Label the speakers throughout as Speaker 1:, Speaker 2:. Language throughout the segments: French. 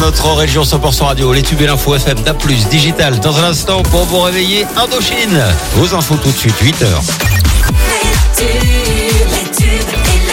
Speaker 1: notre région 100% radio, les tubes et l'info FM, DAB+, digital. Dans un instant, pour vous réveiller, Indochine. Vos infos tout de suite, 8h.
Speaker 2: Les tubes et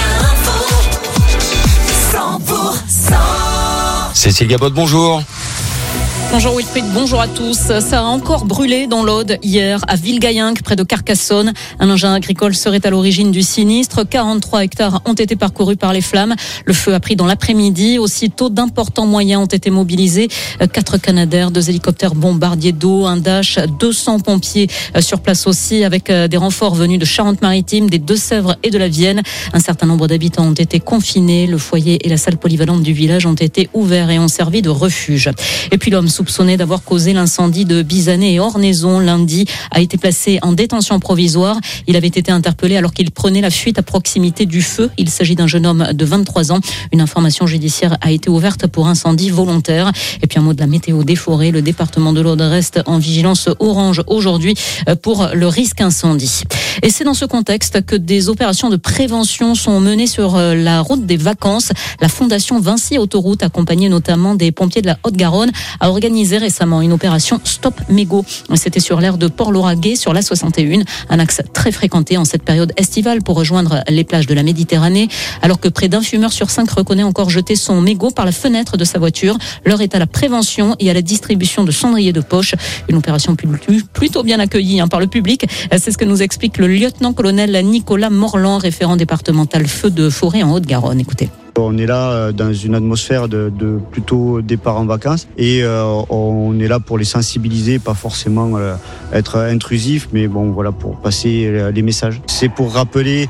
Speaker 2: l'info, 100%.
Speaker 1: Cécile Gabod, bonjour.
Speaker 3: Bonjour Wilfried, bonjour à tous. Ça a encore brûlé dans l'Aude hier à Villegayenc, près de Carcassonne. Un engin agricole serait à l'origine du sinistre. 43 hectares ont été parcourus par les flammes. Le feu a pris dans l'après-midi. Aussitôt, d'importants moyens ont été mobilisés. 4 Canadair, 2 hélicoptères bombardiers d'eau, un Dash, 200 pompiers sur place aussi, avec des renforts venus de Charente-Maritime, des Deux-Sèvres et de la Vienne. Un certain nombre d'habitants ont été confinés. Le foyer et la salle polyvalente du village ont été ouverts et ont servi de refuge. Et puis l'homme soupçonné d'avoir causé l'incendie de Bizanet et Ornaison lundi a été placé en détention provisoire. Il avait été interpellé alors qu'il prenait la fuite à proximité du feu. Il s'agit d'un jeune homme de 23 ans. Une information judiciaire a été ouverte pour incendie volontaire. Et puis un mot de la météo des forêts. Le département de l'Aude reste en vigilance orange aujourd'hui pour le risque incendie. Et c'est dans ce contexte que des opérations de prévention sont menées sur la route des vacances. La Fondation Vinci Autoroute, accompagnée notamment des pompiers de la Haute-Garonne, a organisé récemment une opération Stop Mégots. C'était sur l'aire de Port-Lauragais, sur la 61, un axe très fréquenté en cette période estivale pour rejoindre les plages de la Méditerranée. Alors que près d'un fumeur sur 5 reconnaît encore jeter son mégot par la fenêtre de sa voiture, l'heure est à la prévention et à la distribution de cendriers de poche. Une opération plutôt bien accueillie par le public. C'est ce que nous explique le lieutenant-colonel Nicolas Morland, référent départemental feux de forêt en Haute-Garonne. Écoutez.
Speaker 4: On est là dans une atmosphère de plutôt départ en vacances et on est là pour les sensibiliser, pas forcément être intrusif, mais bon voilà, pour passer les messages. C'est pour rappeler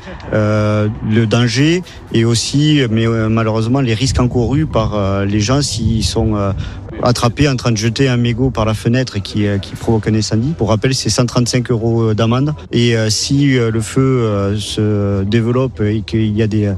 Speaker 4: le danger et aussi, mais malheureusement, les risques encourus par les gens s'ils sont attrapés en train de jeter un mégot par la fenêtre et qui provoque un incendie. Pour rappel, c'est 135 € d'amende. Et si le feu se développe et qu'il y a des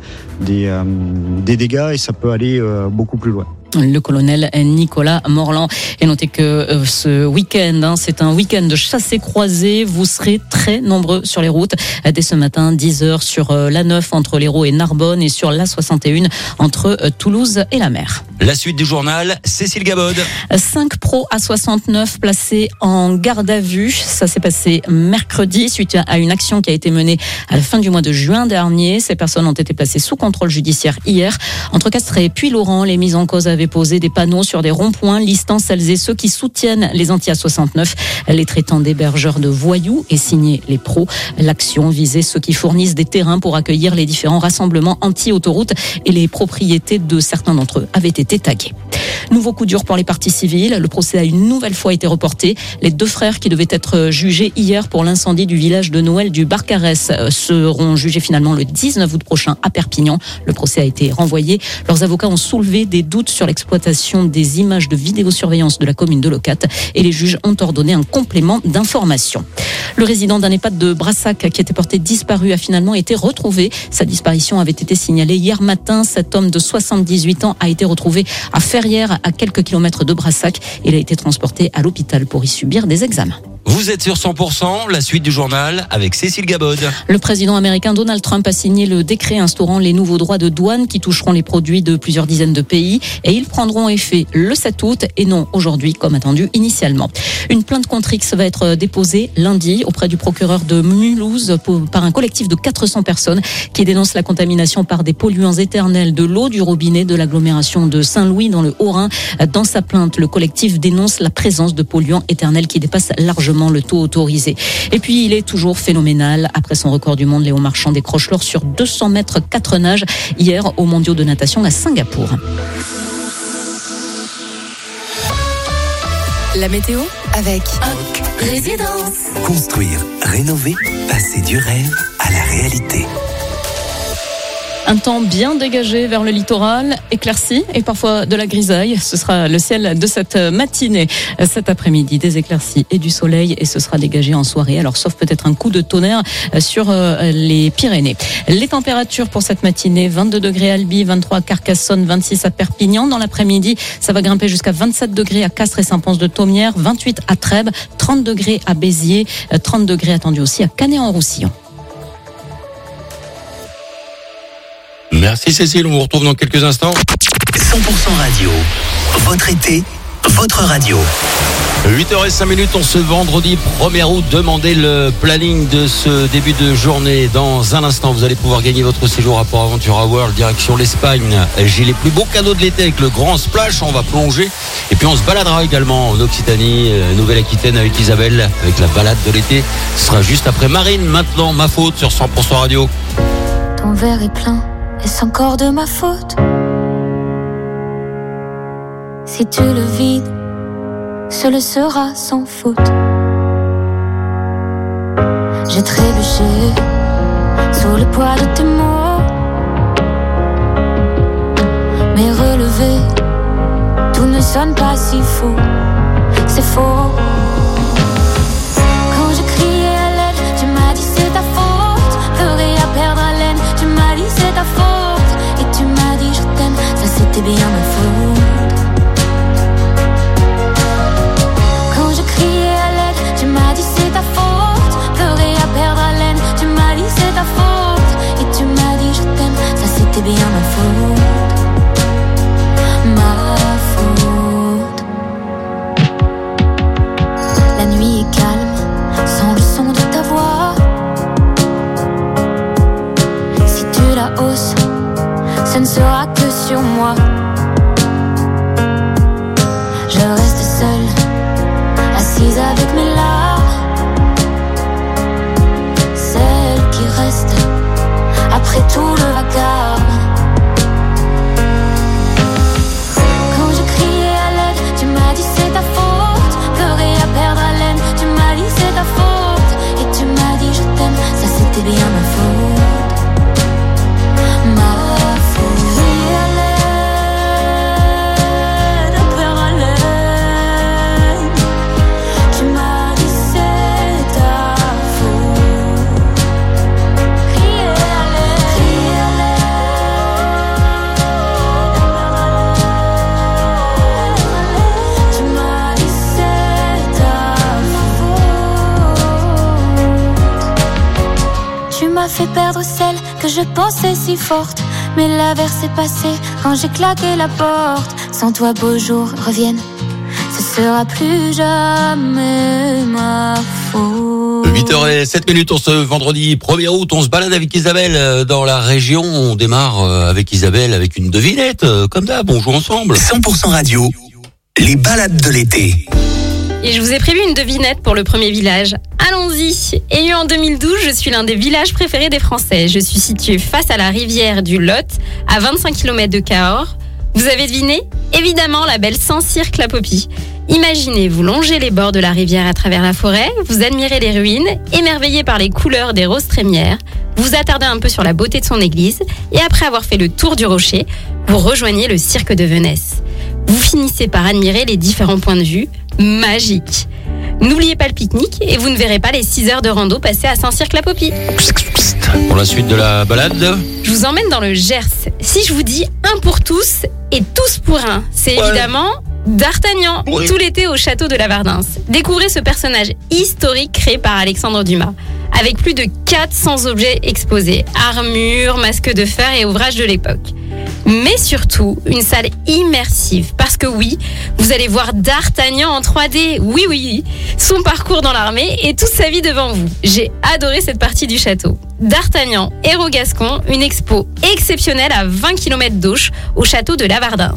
Speaker 4: dégâts, et ça peut aller beaucoup plus loin.
Speaker 3: Le colonel Nicolas Morland. Et notez que ce week-end, c'est un week-end de chassés-croisés. Vous serez très nombreux sur les routes. Dès ce matin, 10h sur l'A9 entre l'Hérault et Narbonne et sur l'A61 entre Toulouse et la mer.
Speaker 1: La suite du journal, Cécile Gabod.
Speaker 3: 5 pros A69 placés en garde à vue. Ça s'est passé mercredi suite à une action qui a été menée à la fin du mois de juin dernier. Ces personnes ont été placées sous contrôle judiciaire hier. Entre Castres et Puylaurens, les mises en cause avaient posé des panneaux sur des ronds-points listant celles et ceux qui soutiennent les anti-A69, les traitant d'hébergeurs de voyous et signer les pros. L'action visait ceux qui fournissent des terrains pour accueillir les différents rassemblements anti-autoroute et les propriétés de certains d'entre eux avaient été taguées. Nouveau coup dur pour les parties civiles. Le procès a une nouvelle fois été reporté. Les 2 frères qui devaient être jugés hier pour l'incendie du village de Noël du Barcarès seront jugés finalement le 19 août prochain à Perpignan. Le procès a été renvoyé. Leurs avocats ont soulevé des doutes sur l'exploitation des images de vidéosurveillance de la commune de Locatte et les juges ont ordonné un complément d'information. Le résident d'un EHPAD de Brassac qui était porté disparu a finalement été retrouvé. Sa disparition avait été signalée hier matin. Cet homme de 78 ans a été retrouvé à Ferrières, à quelques kilomètres de Brassac. Il a été transporté à l'hôpital pour y subir des examens.
Speaker 1: Vous êtes sur 100%, la suite du journal avec Cécile Gabod.
Speaker 3: Le président américain Donald Trump a signé le décret instaurant les nouveaux droits de douane qui toucheront les produits de plusieurs dizaines de pays et ils prendront effet le 7 août et non aujourd'hui comme attendu initialement. Une plainte contre X va être déposée lundi auprès du procureur de Mulhouse par un collectif de 400 personnes qui dénoncent la contamination par des polluants éternels de l'eau du robinet de l'agglomération de Saint-Louis dans le Haut-Rhin. Dans sa plainte, le collectif dénonce la présence de polluants éternels qui dépassent largement le taux autorisé. Et puis, il est toujours phénoménal. Après son record du monde, Léon Marchand décroche l'or sur 200 mètres 4 nages hier aux mondiaux de natation à Singapour.
Speaker 2: La météo avec Oc Résidence.
Speaker 5: Construire, rénover, passer du rêve à la réalité.
Speaker 3: Un temps bien dégagé vers le littoral, éclairci et parfois de la grisaille. Ce sera le ciel de cette matinée. Cet après-midi, des éclaircies et du soleil et ce sera dégagé en soirée. Alors, sauf peut-être un coup de tonnerre sur les Pyrénées. Les températures pour cette matinée, 22 degrés à Albi, 23 à Carcassonne, 26 à Perpignan. Dans l'après-midi, ça va grimper jusqu'à 27 degrés à Castres et Saint-Pons-de-Thomières, 28 à Trèbes, 30 degrés à Béziers, 30 degrés attendus aussi à Canet-en-Roussillon.
Speaker 1: Merci Cécile, on vous retrouve dans quelques instants.
Speaker 5: 100% radio. Votre été, votre radio.
Speaker 1: 8h05, on ce vendredi 1er août. Demandez le planning de ce début de journée. Dans un instant, vous allez pouvoir gagner votre séjour à Port Aventura World, direction l'Espagne. J'ai les plus beaux cadeaux de l'été avec le grand splash. On va plonger. Et puis on se baladera également en Occitanie, Nouvelle-Aquitaine avec Isabelle, avec la balade de l'été. Ce sera juste après Marine. Maintenant, ma faute sur 100% radio.
Speaker 6: Ton verre est plein, est-ce encore de ma faute? Si tu le vides, ce le sera sans faute. J'ai trébuché sous le poids de tes mots, mais relevé, tout ne sonne pas si faux. C'est faux. Quand je criais à l'aide, tu m'as dit c'est ta faute. Pleurer à perdre haleine, tu m'as dit c'est ta faute. Et tu m'as dit je t'aime, ça c'était bien ma faute. Tu m'as dit c'est ta faute, pleurer à perdre haleine. Tu m'as dit c'est ta faute, et tu m'as dit je t'aime, ça c'était bien ma faute. Ma faute. La nuit est calme, sans le son de ta voix. Si tu la hausses, ce ne sera que sur moi. Je reste seule, assise avec mes larmes, celle qui reste après tout le vacarme. Quand je criais à l'aide, tu m'as dit c'est ta faute. Pleurer à perdre haleine, tu m'as dit c'est ta faute. Et tu m'as dit je t'aime, ça c'était bien ma faute. Ma faute. Crier à l'aide, à perdre haleine. Tu m'as dit c'est ta faute. Crier à l'aide, crier à l'aide. Tu m'as dit c'est ta faute. Tu m'as fait perdre celle que je pensais si forte, mais l'averse est passée quand j'ai claqué la porte. Sans toi beaux jours reviennent, ce sera plus jamais ma faute.
Speaker 1: 8h07, on ce vendredi 1er août, on se balade avec Isabelle dans la région. On démarre avec Isabelle avec une devinette, comme d'hab, on joue ensemble.
Speaker 5: 100% radio. Les balades de l'été.
Speaker 3: Et je vous ai prévu une devinette pour le premier village. Allons-y. Élu en 2012, je suis l'un des villages préférés des Français. Je suis situé face à la rivière du Lot, à 25 km de Cahors. Vous avez deviné? Évidemment, la belle Saint-Cyr-Clapopi. Imaginez, vous longez les bords de la rivière à travers la forêt, vous admirez les ruines, émerveillé par les couleurs des roses trémières, vous vous attardez un peu sur la beauté de son église, et après avoir fait le tour du rocher, vous rejoignez le cirque de Venesse. Vous finissez par admirer les différents points de vue, magiques. N'oubliez pas le pique-nique et vous ne verrez pas les 6 heures de rando passées à Saint-Cyr-Clapopi.
Speaker 1: Pour la suite de la balade,
Speaker 3: Je vous emmène dans le Gers. Si je vous dis un pour tous et tous pour un, c'est évidemment D'Artagnan,
Speaker 1: Oui.
Speaker 3: tout l'été au château de la Vardens. Découvrez ce personnage historique créé par Alexandre Dumas, avec plus de 400 objets exposés, armures, masques de fer et ouvrages de l'époque. Mais surtout, une salle immersive, parce que oui, vous allez voir D'Artagnan en 3D, oui, son parcours dans l'armée et toute sa vie devant vous. J'ai adoré cette partie du château. D'Artagnan, héros gascon, une expo exceptionnelle à 20 km d'Auch, au château de la Vardens.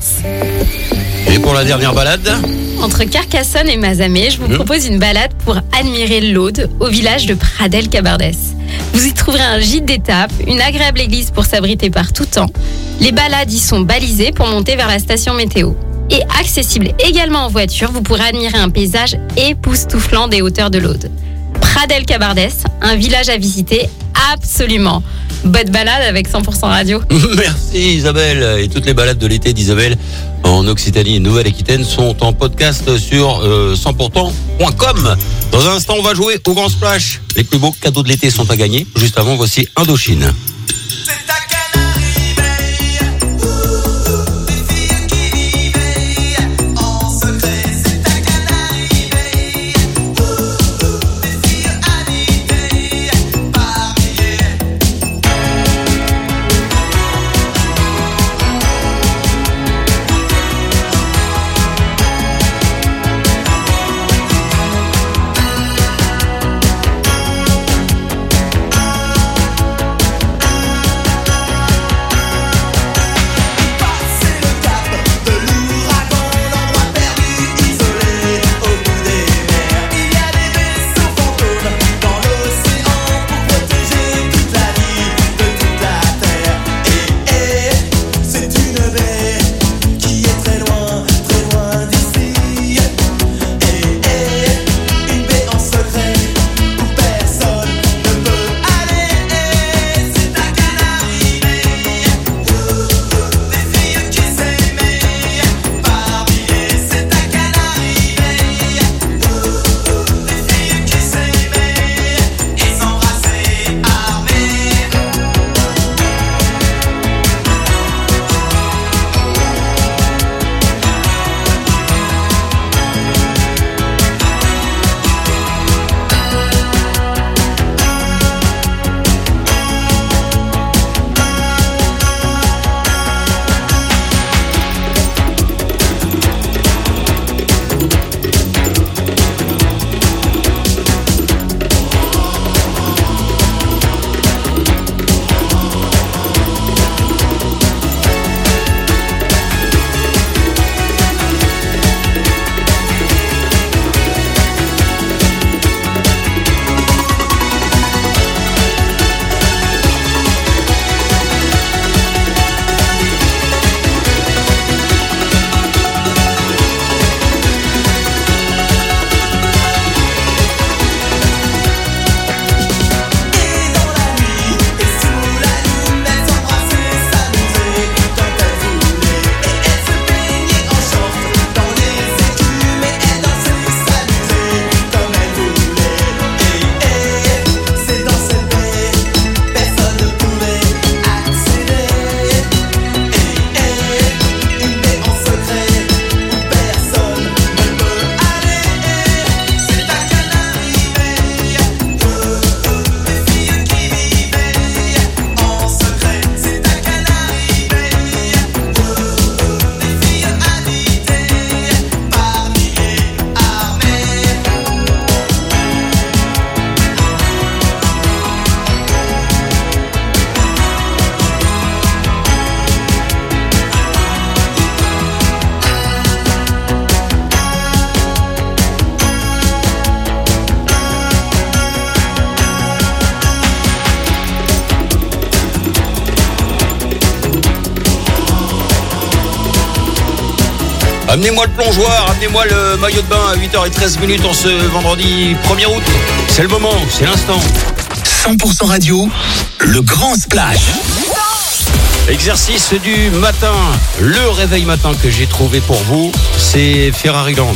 Speaker 1: et pour la dernière balade,
Speaker 3: Entre Carcassonne et Mazamet, je vous propose une balade pour admirer l'Aude au village de Pradelles-Cabardès. Vous y trouverez un gîte d'étape, une agréable église pour s'abriter par tout temps. Les balades y sont balisées pour monter vers la station météo. Et accessible également en voiture, vous pourrez admirer un paysage époustouflant des hauteurs de l'Aude. Pradelles-Cabardès, un village à visiter absolument. Bonne balade avec 100% radio.
Speaker 1: merci Isabelle. Et toutes les balades de l'été d'Isabelle en Occitanie et Nouvelle-Aquitaine sont en podcast sur 100%.com. Dans un instant, on va jouer au Grand Splash. Les plus beaux cadeaux de l'été sont à gagner. Juste avant, voici Indochine.
Speaker 7: C'est ta Canarie Bay, des filles qui y veillent en secret. C'est ta Canarie Bay, des filles habitées par milliers.
Speaker 1: Amenez-moi le plongeoir, amenez-moi le maillot de bain à 8h13 en ce vendredi 1er août. C'est le moment, c'est l'instant.
Speaker 5: 100% radio, le grand splash.
Speaker 1: Exercice du matin, le réveil matin que j'ai trouvé pour vous, c'est Ferrari Land.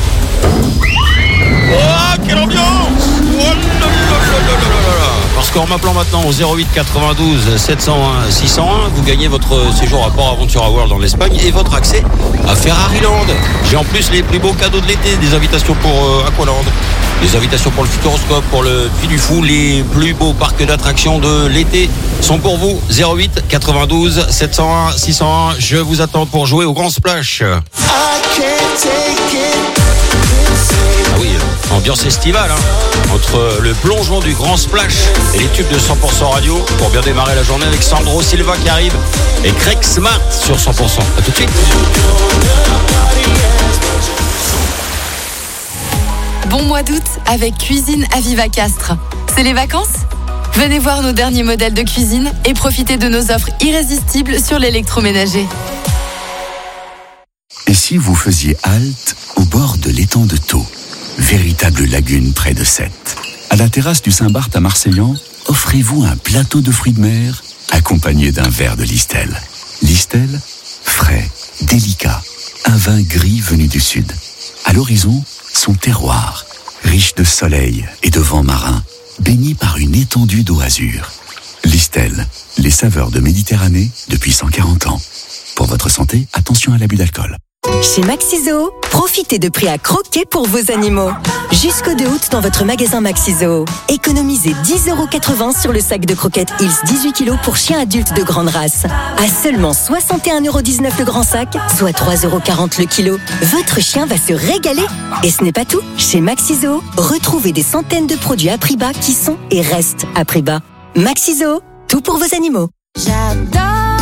Speaker 1: Oh, quelle ambiance! Oh là là là là là là. Parce qu'en m'appelant maintenant au 08 92 701 601, vous gagnez votre séjour à Port Aventura World en Espagne et votre accès à Ferrari Land. J'ai en plus les plus beaux cadeaux de l'été, des invitations pour Aqualand, des invitations pour le Futuroscope, pour le Puy du Fou. Les plus beaux parcs d'attractions de l'été sont pour vous. 08 92 701 601. Je vous attends pour jouer au Grand Splash. Ah oui, ambiance estivale, hein. Entre le plongeon du Grand Splash et les tubes de 100% radio pour bien démarrer la journée avec Sandro Silva qui arrive et Craig Smart sur 100%. À tout de suite.
Speaker 8: Bon mois d'août avec Cuisine à Vivacastre. C'est les vacances ? Venez voir nos derniers modèles de cuisine et profitez de nos offres irrésistibles sur l'électroménager.
Speaker 5: Et si vous faisiez halte au bord de l'étang de Thau, véritable lagune près de Sète. À la terrasse du Saint-Barth à Marseillan, offrez-vous un plateau de fruits de mer accompagné d'un verre de Listel. Listel, frais, délicat, un vin gris venu du sud. À l'horizon, son terroir, riche de soleil et de vent marin, baigné par une étendue d'eau azur. Listel, les saveurs de Méditerranée depuis 140 ans. Pour votre santé, attention à l'abus d'alcool.
Speaker 9: Chez Maxi-Zoo, profitez de prix à croquer pour vos animaux. Jusqu'au 2 août dans votre magasin Maxi-Zoo. Économisez 10,80 € sur le sac de croquettes Hills 18 kg pour chiens adultes de grande race. À seulement 61,19 € le grand sac, soit 3,40 € le kilo. Votre chien va se régaler. Et ce n'est pas tout. Chez Maxi-Zoo, retrouvez des centaines de produits à prix bas qui sont et restent à prix bas. Maxi-Zoo, tout pour vos animaux.
Speaker 6: J'adore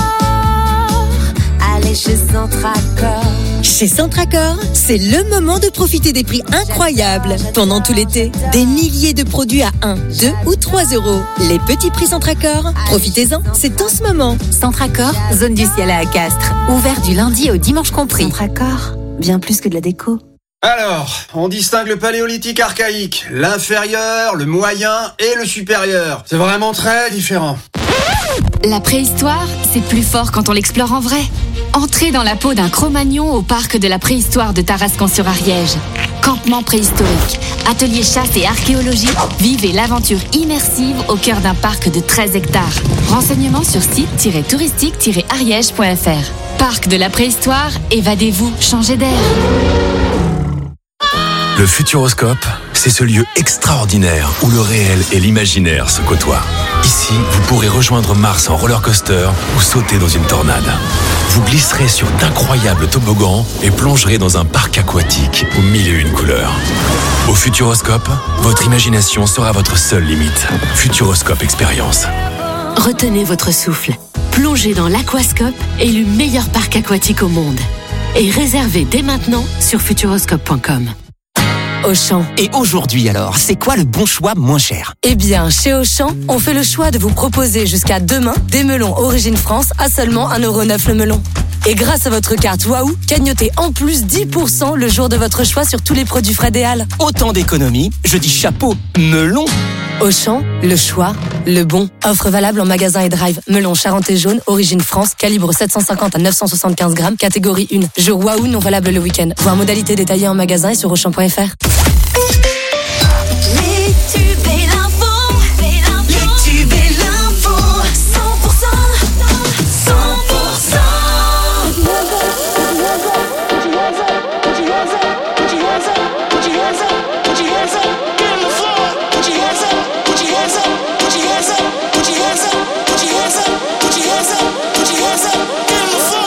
Speaker 6: aller chez Centracor.
Speaker 9: Chez Centracor, c'est le moment de profiter des prix incroyables. Pendant tout l'été, des milliers de produits à 1, 2 ou 3 €. Les petits prix Centracor, profitez-en, c'est en ce moment.
Speaker 10: Centracor, zone du ciel à Castres. Ouvert du lundi au dimanche compris.
Speaker 6: Centracor, bien plus que de la déco.
Speaker 11: Alors, on distingue le paléolithique archaïque, l'inférieur, le moyen et le supérieur. C'est vraiment très différent.
Speaker 8: La préhistoire, c'est plus fort quand on l'explore en vrai. Entrez dans la peau d'un Cro-Magnon au parc de la préhistoire de Tarascon-sur-Ariège. Campement préhistorique, atelier chasse et archéologie, vivez l'aventure immersive au cœur d'un parc de 13 hectares. Renseignements sur site-touristique-ariège.fr. Parc de la préhistoire, évadez-vous, changez d'air.
Speaker 12: Le Futuroscope, c'est ce lieu extraordinaire où le réel et l'imaginaire se côtoient. Ici, vous pourrez rejoindre Mars en roller coaster ou sauter dans une tornade. Vous glisserez sur d'incroyables toboggans et plongerez dans un parc aquatique aux 1001 couleurs. Au Futuroscope, votre imagination sera votre seule limite. Futuroscope Expérience.
Speaker 10: Retenez votre souffle. Plongez dans l'Aquascope, élu meilleur parc aquatique au monde. Et réservez dès maintenant sur futuroscope.com.
Speaker 9: Auchan.
Speaker 13: Et aujourd'hui alors, c'est quoi le bon choix moins cher?
Speaker 9: Eh bien, chez Auchan, on fait le choix de vous proposer jusqu'à demain des melons Origine France à seulement 1,09 € le melon. Et grâce à votre carte Waouh, cagnotez en plus 10% le jour de votre choix sur tous les produits frais des Halles.
Speaker 13: Autant d'économies, je dis chapeau, melon.
Speaker 9: Auchan, le choix, le bon. Offre valable en magasin et drive. Melon charentais jaune, Origine France, calibre 750 à 975 grammes, catégorie 1. Jour Waouh, non valable le week-end. Voir modalité détaillée en magasin et sur Auchan.fr.
Speaker 2: Les tubes et l'info. Les tubes et l'info.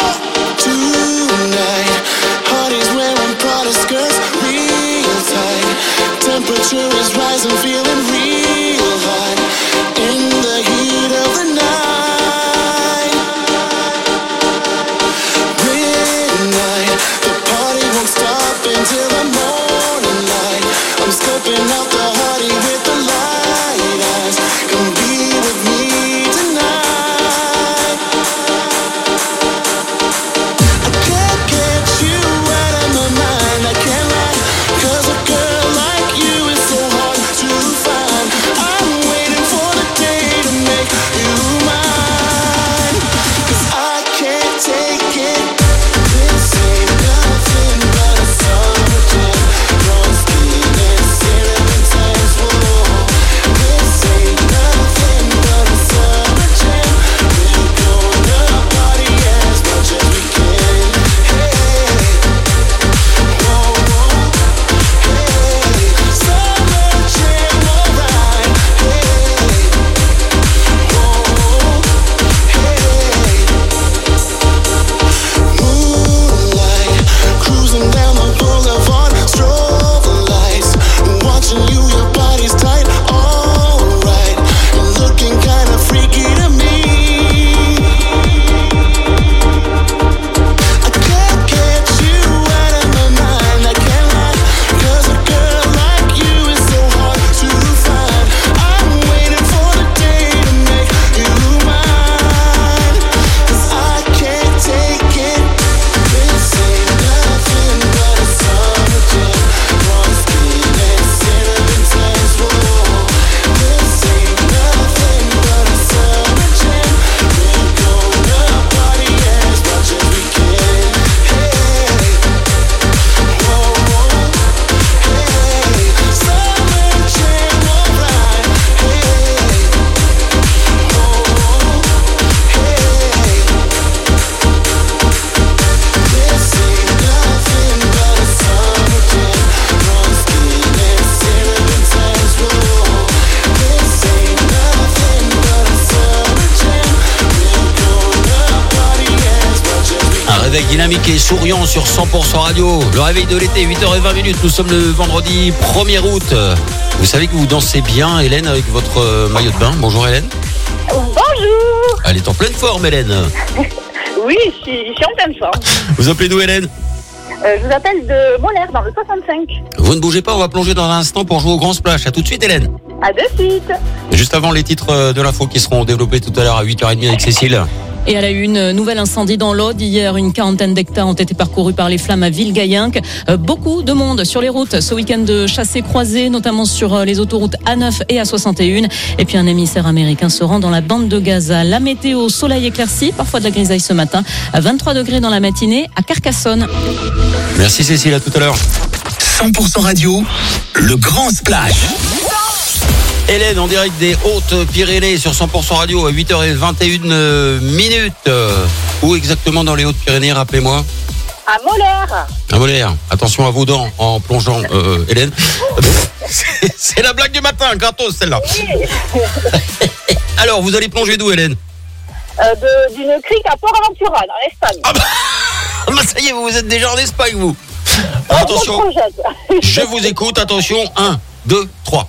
Speaker 7: 100%.
Speaker 1: avec Dynamique et Souriant sur 100% Radio. Le réveil de l'été, 8h20. Nous sommes le vendredi 1er août. Vous savez que vous dansez bien, Hélène, avec votre maillot de bain. Bonjour Hélène.
Speaker 14: Bonjour.
Speaker 1: Elle est en pleine forme, Hélène.
Speaker 14: Oui, je suis en pleine forme.
Speaker 1: Vous appelez d'où, Hélène?
Speaker 14: Je vous appelle de Molaire, dans le 65.
Speaker 1: Vous ne bougez pas, on va plonger dans un instant pour jouer au grand splash. À tout de suite, Hélène.
Speaker 14: À de suite.
Speaker 1: Juste avant les titres de l'info qui seront développés tout à l'heure à 8h30 avec Cécile.
Speaker 3: Et à la une, nouvel incendie dans l'Aude. Hier, une quarantaine d'hectares ont été parcourus par les flammes à Villegayenc. Beaucoup de monde sur les routes ce week-end de chassés-croisés, notamment sur les autoroutes A9 et A61. Et puis un émissaire américain se rend dans la bande de Gaza. La météo, soleil éclairci, parfois de la grisaille ce matin. À 23 degrés dans la matinée à Carcassonne.
Speaker 1: Merci Cécile, à tout à l'heure.
Speaker 13: 100% Radio, le grand splash.
Speaker 1: Hélène en direct des Hautes-Pyrénées sur 100% Radio à 8h21. Où exactement dans les Hautes-Pyrénées, rappelez-moi?
Speaker 14: À Molaire.
Speaker 1: À Molaire. Attention à vos dents en plongeant, Hélène. C'est la blague du matin, gratos celle-là.
Speaker 14: Oui.
Speaker 1: Alors, vous allez plonger d'où, Hélène?
Speaker 14: D'une crique à Port-Aventura, dans l'Espagne.
Speaker 1: Ah bah, ça y est, vous êtes déjà en Espagne, vous. Attention, je vous écoute, attention, 1, 2, 3.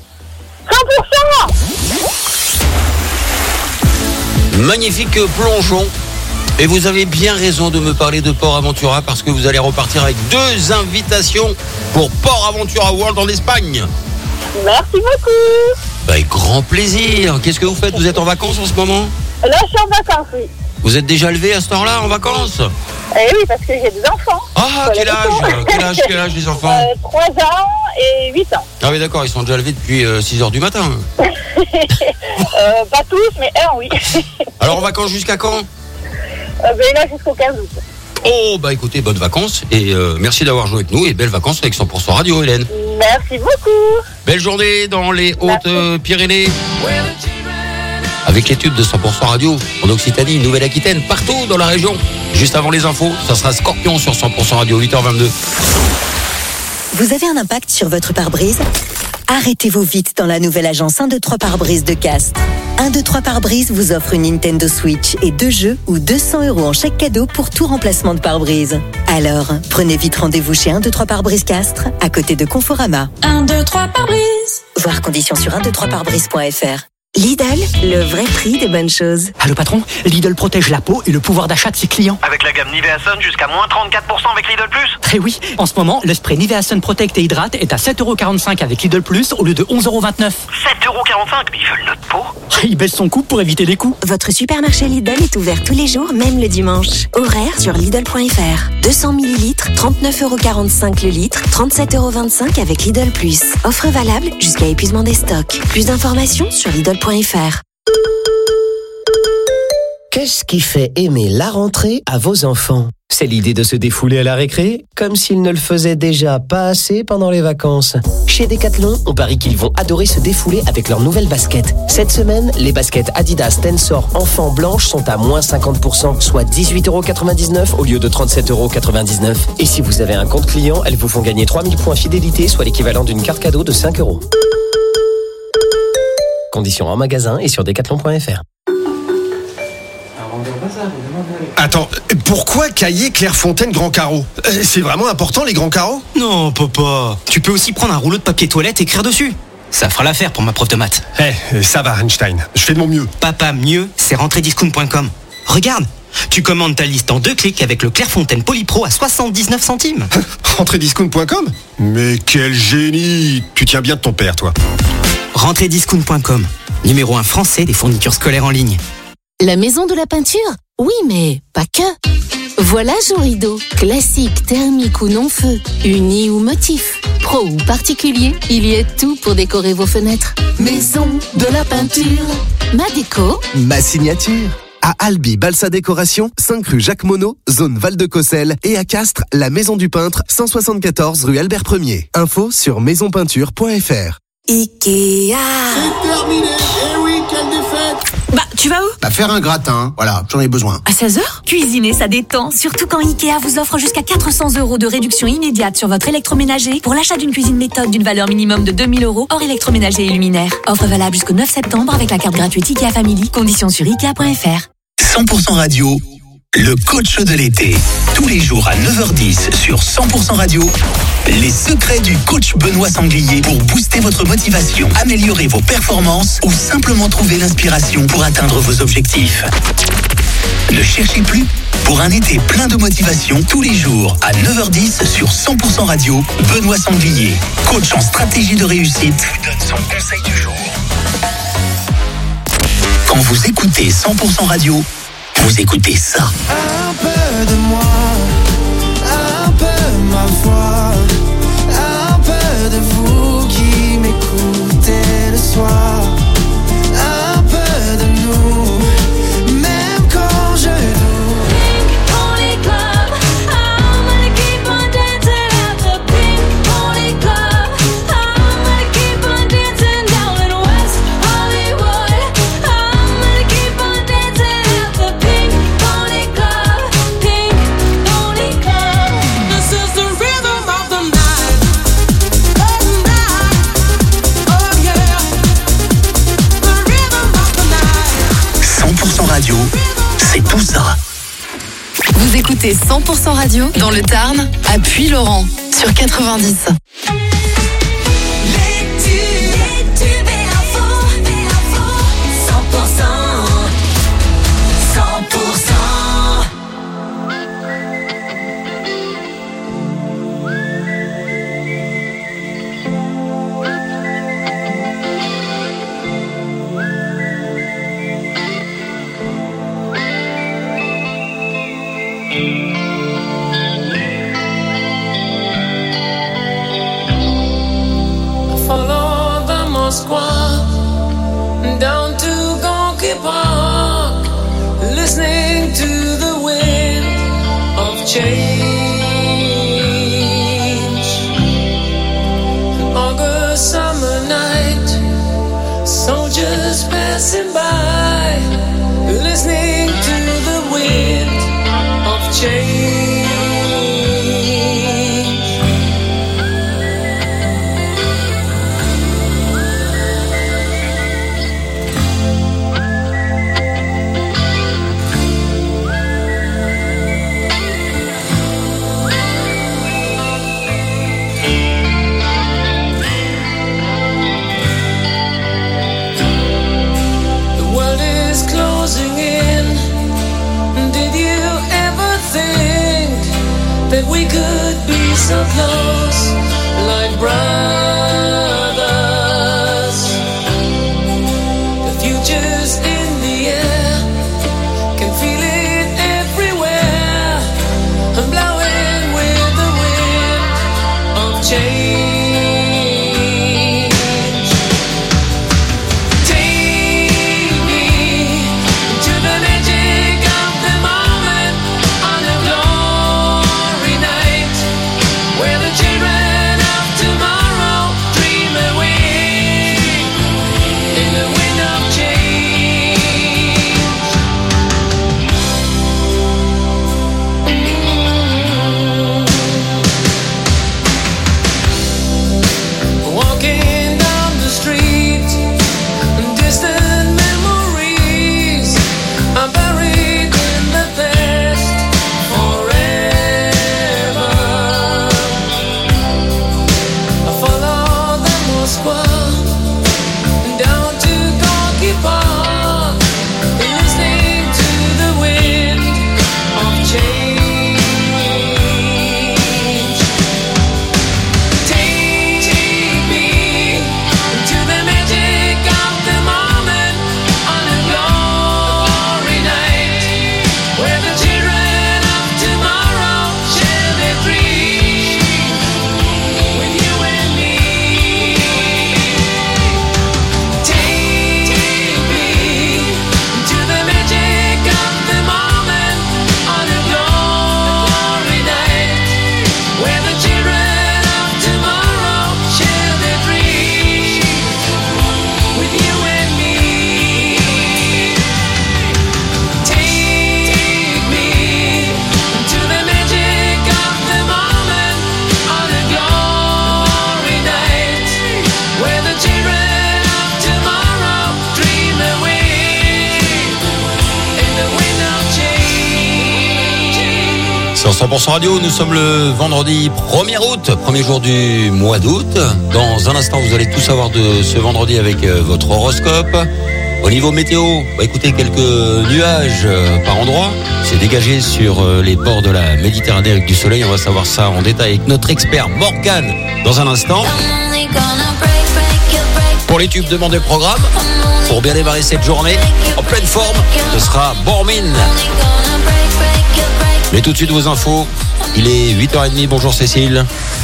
Speaker 14: 100%.
Speaker 1: Magnifique plongeon. Et vous avez bien raison de me parler de Port Aventura parce que vous allez repartir avec 2 invitations pour Port Aventura World en Espagne.
Speaker 14: Merci beaucoup.
Speaker 1: Avec grand plaisir. Qu'est-ce que vous faites? Vous êtes en vacances en ce moment?
Speaker 14: Là, je suis en vacances, oui.
Speaker 1: Vous êtes déjà levé à ce temps-là en vacances?
Speaker 14: Eh oui, parce que j'ai des enfants.
Speaker 1: Ah, quel âge les enfants?
Speaker 14: 3 ans et 8 ans.
Speaker 1: Ah oui, d'accord, ils sont déjà levés depuis 6h du matin.
Speaker 14: Pas tous, mais un, oui.
Speaker 1: Alors, en vacances jusqu'à quand?
Speaker 14: Là, jusqu'au 15 août.
Speaker 1: Oh, bah écoutez, bonnes vacances. Et merci d'avoir joué avec nous. Et belles vacances avec 100% Radio, Hélène.
Speaker 14: Merci beaucoup.
Speaker 1: Belle journée dans les Hautes-Pyrénées. Avec les tubes de 100% Radio en Occitanie, Nouvelle-Aquitaine, partout dans la région. Juste avant les infos, ça sera Scorpion sur 100% Radio, 8h22.
Speaker 9: Vous avez un impact sur votre pare-brise? Arrêtez-vous vite dans la nouvelle agence 1, 2, 3 pare-brise de Castres. 1, 2, 3 pare-brise vous offre une Nintendo Switch et 2 jeux ou 200 € en chèque cadeau pour tout remplacement de pare-brise. Alors, prenez vite rendez-vous chez 1, 2, 3 pare-brise Castres, à côté de Conforama.
Speaker 2: 1, 2, 3 pare-brise.
Speaker 9: Voir conditions sur 123pare-brise.fr. Lidl, le vrai prix des bonnes choses.
Speaker 13: Allô patron, Lidl protège la peau et le pouvoir d'achat de ses clients.
Speaker 15: Avec la gamme Nivea Sun jusqu'à moins 34% avec Lidl Plus.
Speaker 13: Eh oui, en ce moment, le spray Nivea Sun Protect et Hydrate est à 7,45€ avec Lidl Plus au lieu de 11,29€.
Speaker 15: 7,45€, mais ils veulent notre peau.
Speaker 13: Il baisse son coût pour éviter les coûts.
Speaker 16: Votre supermarché Lidl est ouvert tous les jours, même le dimanche. Horaire sur Lidl.fr. 200 ml, 39,45€ le litre, 37,25€ avec Lidl Plus. Offre valable jusqu'à épuisement des stocks. Plus d'informations sur Lidl.fr.
Speaker 17: Qu'est-ce qui fait aimer la rentrée à vos enfants? C'est l'idée de se défouler à la récré, comme s'ils ne le faisaient déjà pas assez pendant les vacances. Chez Decathlon, on parie qu'ils vont adorer se défouler avec leurs nouvelles baskets. Cette semaine, les baskets Adidas Tensor enfants blanches sont à moins 50%, soit 18,99€ au lieu de 37,99€. Et si vous avez un compte client, elles vous font gagner 3000 points fidélité, soit l'équivalent d'une carte cadeau de 5€. Conditions en magasin et sur decathlon.fr.
Speaker 18: Attends, pourquoi cahier Clairefontaine Grand Carreau? C'est vraiment important les grands carreaux?
Speaker 13: Non, papa. Tu peux aussi prendre un rouleau de papier toilette et écrire dessus. Ça fera l'affaire pour ma prof de maths.
Speaker 18: Ça va Einstein, je fais de mon mieux.
Speaker 13: Papa, mieux, c'est rentrediscount.com. Regarde, tu commandes ta liste en 2 clics avec le Clairefontaine Polypro à 79 centimes.
Speaker 18: Rentrediscount.com? Mais quel génie! Tu tiens bien de ton père, toi.
Speaker 13: Rentrediscount.com, numéro 1 français des fournitures scolaires en ligne.
Speaker 10: La maison de la peinture? Oui, mais pas que. Voilà Jonrideau. Classique, thermique ou non-feu, uni ou motif, pro ou particulier, il y a tout pour décorer vos fenêtres. Maison de la peinture. Ma déco.
Speaker 19: Ma signature. À Albi, Balsa Décoration, 5 rue Jacques Monod, zone Val-de-Cossel, et à Castres, la Maison du Peintre, 174 rue Albert 1er. Info sur maisonpeinture.fr.
Speaker 16: Ikea.
Speaker 20: C'est terminé. Eh oui, quelle défaite.
Speaker 16: Bah, tu vas où?
Speaker 20: Bah, faire un gratin. Voilà, j'en ai besoin.
Speaker 16: À 16h? Cuisiner, ça détend. Surtout quand Ikea vous offre jusqu'à 400 € de réduction immédiate sur votre électroménager pour l'achat d'une cuisine méthode d'une valeur minimum de 2 000 € hors électroménager et luminaire. Offre valable jusqu'au 9 septembre avec la carte gratuite Ikea Family. Conditions sur Ikea.fr.
Speaker 21: 100% Radio, Le coach de l'été. Tous les jours à 9h10 sur 100% Radio. Les secrets du coach Benoît Sanglier pour booster votre motivation, améliorer vos performances ou simplement trouver l'inspiration pour atteindre vos objectifs. Ne cherchez plus. Pour un été plein de motivation, tous les jours à 9h10 sur 100% Radio, Benoît Sanglier, coach en stratégie de réussite, vous donne son conseil du jour. Quand vous écoutez 100% Radio, vous écoutez ça.
Speaker 7: Un peu de moi, un peu ma voix, un peu de vous qui m'écoutez le soir, un peu de nous, même quand je doute.
Speaker 21: Radio, c'est tout ça.
Speaker 8: Vous écoutez 100% Radio dans le Tarn, à Puylaurent, sur 90.
Speaker 7: Down to Gonky Park, listening to the wind of change. August summer night, soldiers passing by, listening to the wind of change. That we could be so close, like brothers. The future's in the air, can feel it everywhere. I'm blowing with the wind of change. Take me to the magic of the moment on the glory night, where the children of tomorrow
Speaker 1: Sur 100% Radio, nous sommes le vendredi 1er août, premier jour du mois d'août. Dans un instant, vous allez tout savoir de ce vendredi avec votre horoscope. Au niveau météo, écoutez, quelques nuages par endroit. C'est dégagé sur les bords de la Méditerranée avec du soleil. On va savoir ça en détail avec notre expert Morgane dans un instant. Pour les tubes, demandez le programme. Pour bien démarrer cette journée, en pleine forme, ce sera Bormin. Mais tout de suite vos infos, il est 8h30, bonjour Cécile.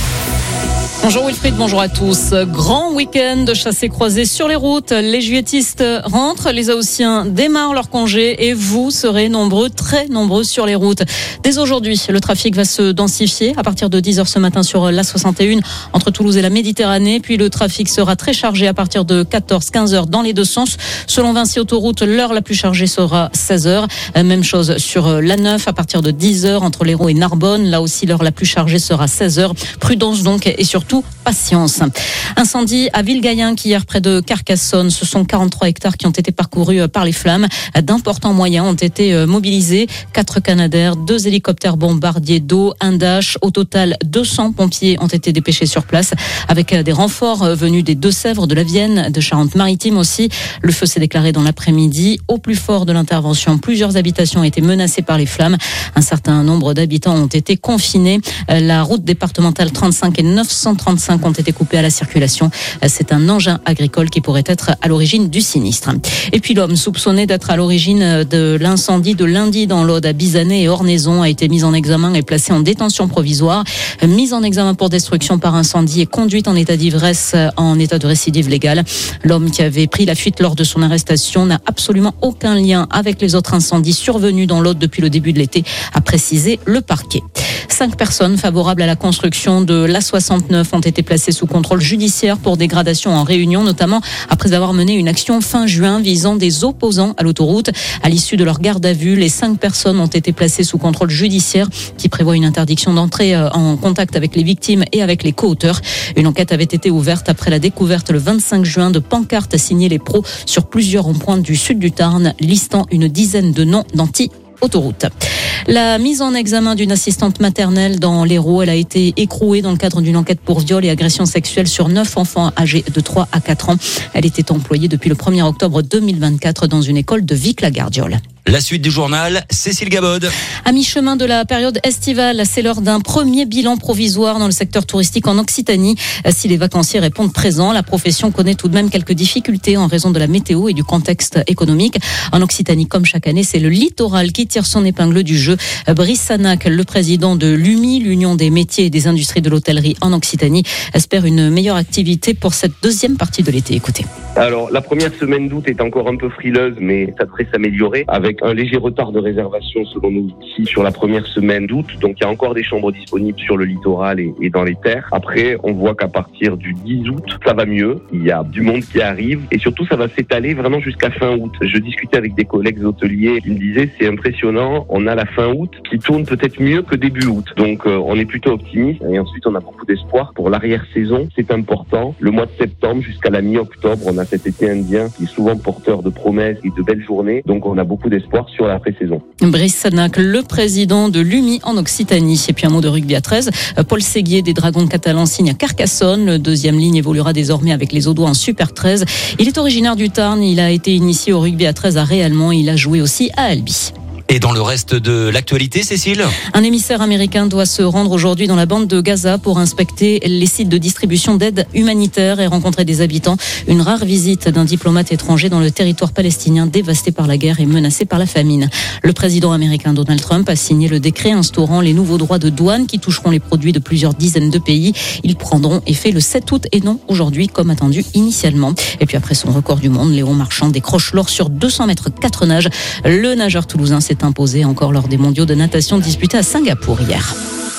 Speaker 3: Bonjour Wilfried, bonjour à tous. Grand week-end de chassés-croisés sur les routes. Les juilletistes rentrent, les Haussiens démarrent leur congé et vous serez nombreux, très nombreux sur les routes. Dès aujourd'hui, le trafic va se densifier à partir de 10h ce matin sur l'A61 entre Toulouse et la Méditerranée. Puis le trafic sera très chargé à partir de 14-15h dans les deux sens. Selon Vinci Autoroute, l'heure la plus chargée sera 16h. Même chose sur l'A9 à partir de 10h entre l'Hérault et Narbonne. Là aussi, l'heure la plus chargée sera 16h. Prudence donc et surtout patience. Incendie à Villegayenc hier près de Carcassonne. Ce sont 43 hectares qui ont été parcourus par les flammes. D'importants moyens ont été mobilisés. 4 Canadair, 2 hélicoptères bombardiers d'eau, un Dash. Au total, 200 pompiers ont été dépêchés sur place avec des renforts venus des Deux-Sèvres, de la Vienne, de Charente-Maritime aussi. Le feu s'est déclaré dans l'après-midi. Au plus fort de l'intervention, plusieurs habitations ont été menacées par les flammes. Un certain nombre d'habitants ont été confinés. La route départementale 35 et 935 ont été coupés à la circulation. C'est un engin agricole qui pourrait être à l'origine du sinistre. Et puis l'homme soupçonné d'être à l'origine de l'incendie de lundi dans l'Aude à Bizanay et Ornaison a été mis en examen et placé en détention provisoire. Mise en examen pour destruction par incendie et conduite en état d'ivresse en état de récidive légale. L'homme qui avait pris la fuite lors de son arrestation n'a absolument aucun lien avec les autres incendies survenus dans l'Aude depuis le début de l'été, a précisé le parquet. 5 personnes favorables à la construction de l'A69 ont été placées sous contrôle judiciaire pour dégradation en Réunion, notamment après avoir mené une action fin juin visant des opposants à l'autoroute. À l'issue de leur garde à vue, les 5 personnes ont été placées sous contrôle judiciaire qui prévoit une interdiction d'entrer en contact avec les victimes et avec les co-auteurs. Une enquête avait été ouverte après la découverte le 25 juin de pancartes signées les pros sur plusieurs ronds-points du sud du Tarn, listant une dizaine de noms d'anti-autoroute. La mise en examen d'une assistante maternelle dans l'Hérault, elle a été écrouée dans le cadre d'une enquête pour viol et agression sexuelle sur 9 enfants âgés de 3 à 4 ans. Elle était employée depuis le 1er octobre 2024 dans une école de Vic-la-Gardiole.
Speaker 1: La suite du journal, Cécile Gabod.
Speaker 3: À mi-chemin de la période estivale, c'est l'heure d'un premier bilan provisoire dans le secteur touristique en Occitanie. Si les vacanciers répondent présents, la profession connaît tout de même quelques difficultés en raison de la météo et du contexte économique. En Occitanie, comme chaque année, c'est le littoral qui tire son épingle du jeu. Brice Sanac, le président de l'UMI, l'Union des métiers et des industries de l'hôtellerie en Occitanie, espère une meilleure activité pour cette deuxième partie de l'été. Écoutez.
Speaker 4: Alors, la première semaine d'août est encore un peu frileuse, mais ça devrait s'améliorer avec un léger retard de réservation selon nous ici sur la première semaine d'août. Donc, il y a encore des chambres disponibles sur le littoral et dans les terres. Après, on voit qu'à partir du 10 août, ça va mieux. Il y a du monde qui arrive et surtout, ça va s'étaler vraiment jusqu'à fin août. Je discutais avec des collègues hôteliers qui me disaient, c'est impressionnant, on a la fin août qui tourne peut-être mieux que début août. Donc, on est plutôt optimiste et ensuite, on a beaucoup d'espoir pour l'arrière-saison. C'est important. Le mois de septembre jusqu'à la mi-octobre, on a cet été indien qui est souvent porteur de promesses et de belles journées. Donc, on a beaucoup d'espoir sur la pré-saison.
Speaker 3: Brice Sanac, le président de l'UMI en Occitanie. Et puis un mot de rugby à 13. Paul Séguier des Dragons de Catalan signe à Carcassonne. Le deuxième ligne évoluera désormais avec les Audois en Super 13. Il est originaire du Tarn. Il a été initié au rugby à 13 à Réalmont. Il a joué aussi à Albi.
Speaker 1: Et dans le reste de l'actualité, Cécile ?
Speaker 3: Un émissaire américain doit se rendre aujourd'hui dans la bande de Gaza pour inspecter les sites de distribution d'aide humanitaire et rencontrer des habitants. Une rare visite d'un diplomate étranger dans le territoire palestinien dévasté par la guerre et menacé par la famine. Le président américain Donald Trump a signé le décret instaurant les nouveaux droits de douane qui toucheront les produits de plusieurs dizaines de pays. Ils prendront effet le 7 août et non aujourd'hui comme attendu initialement. Et puis après son record du monde, Léon Marchand décroche l'or sur 200 mètres 4 nages. Le nageur toulousain s'est imposé encore lors des mondiaux de natation disputés à Singapour hier.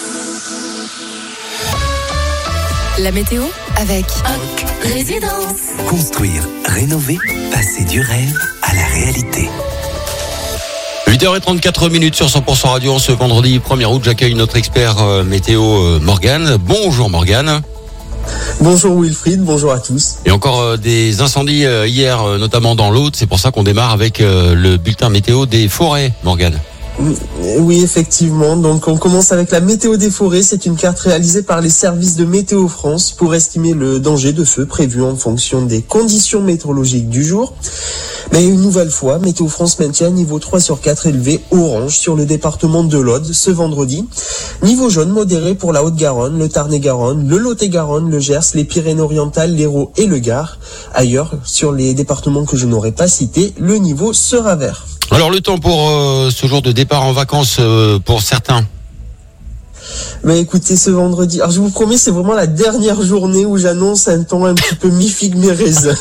Speaker 16: La météo avec Hoc Résidence.
Speaker 21: Construire, rénover, passer du rêve à la réalité.
Speaker 1: 8h34 sur 100% Radio. Ce vendredi 1er août, j'accueille notre expert météo Morgane. Bonjour Morgane.
Speaker 22: Bonjour Wilfried, bonjour à tous.
Speaker 1: Et encore des incendies hier, notamment dans l'Aude. C'est pour ça qu'on démarre avec le bulletin météo des forêts, Morgane.
Speaker 22: Oui, effectivement. Donc, on commence avec la météo des forêts. C'est une carte réalisée par les services de Météo France pour estimer le danger de feu prévu en fonction des conditions météorologiques du jour. Mais une nouvelle fois, Météo France maintient un niveau 3 sur 4 élevé orange sur le département de l'Aude ce vendredi. Niveau jaune modéré pour la Haute-Garonne, le Tarn-et-Garonne, le Lot-et-Garonne, le Gers, les Pyrénées-Orientales, l'Hérault et le Gard. Ailleurs, sur les départements que je n'aurais pas cités, le niveau sera vert.
Speaker 1: Alors le temps pour ce jour de départ en vacances pour certains.
Speaker 22: Mais écoutez, ce vendredi, alors je vous promets, c'est vraiment la dernière journée où j'annonce un temps un petit peu mi-figue, mi-raisin.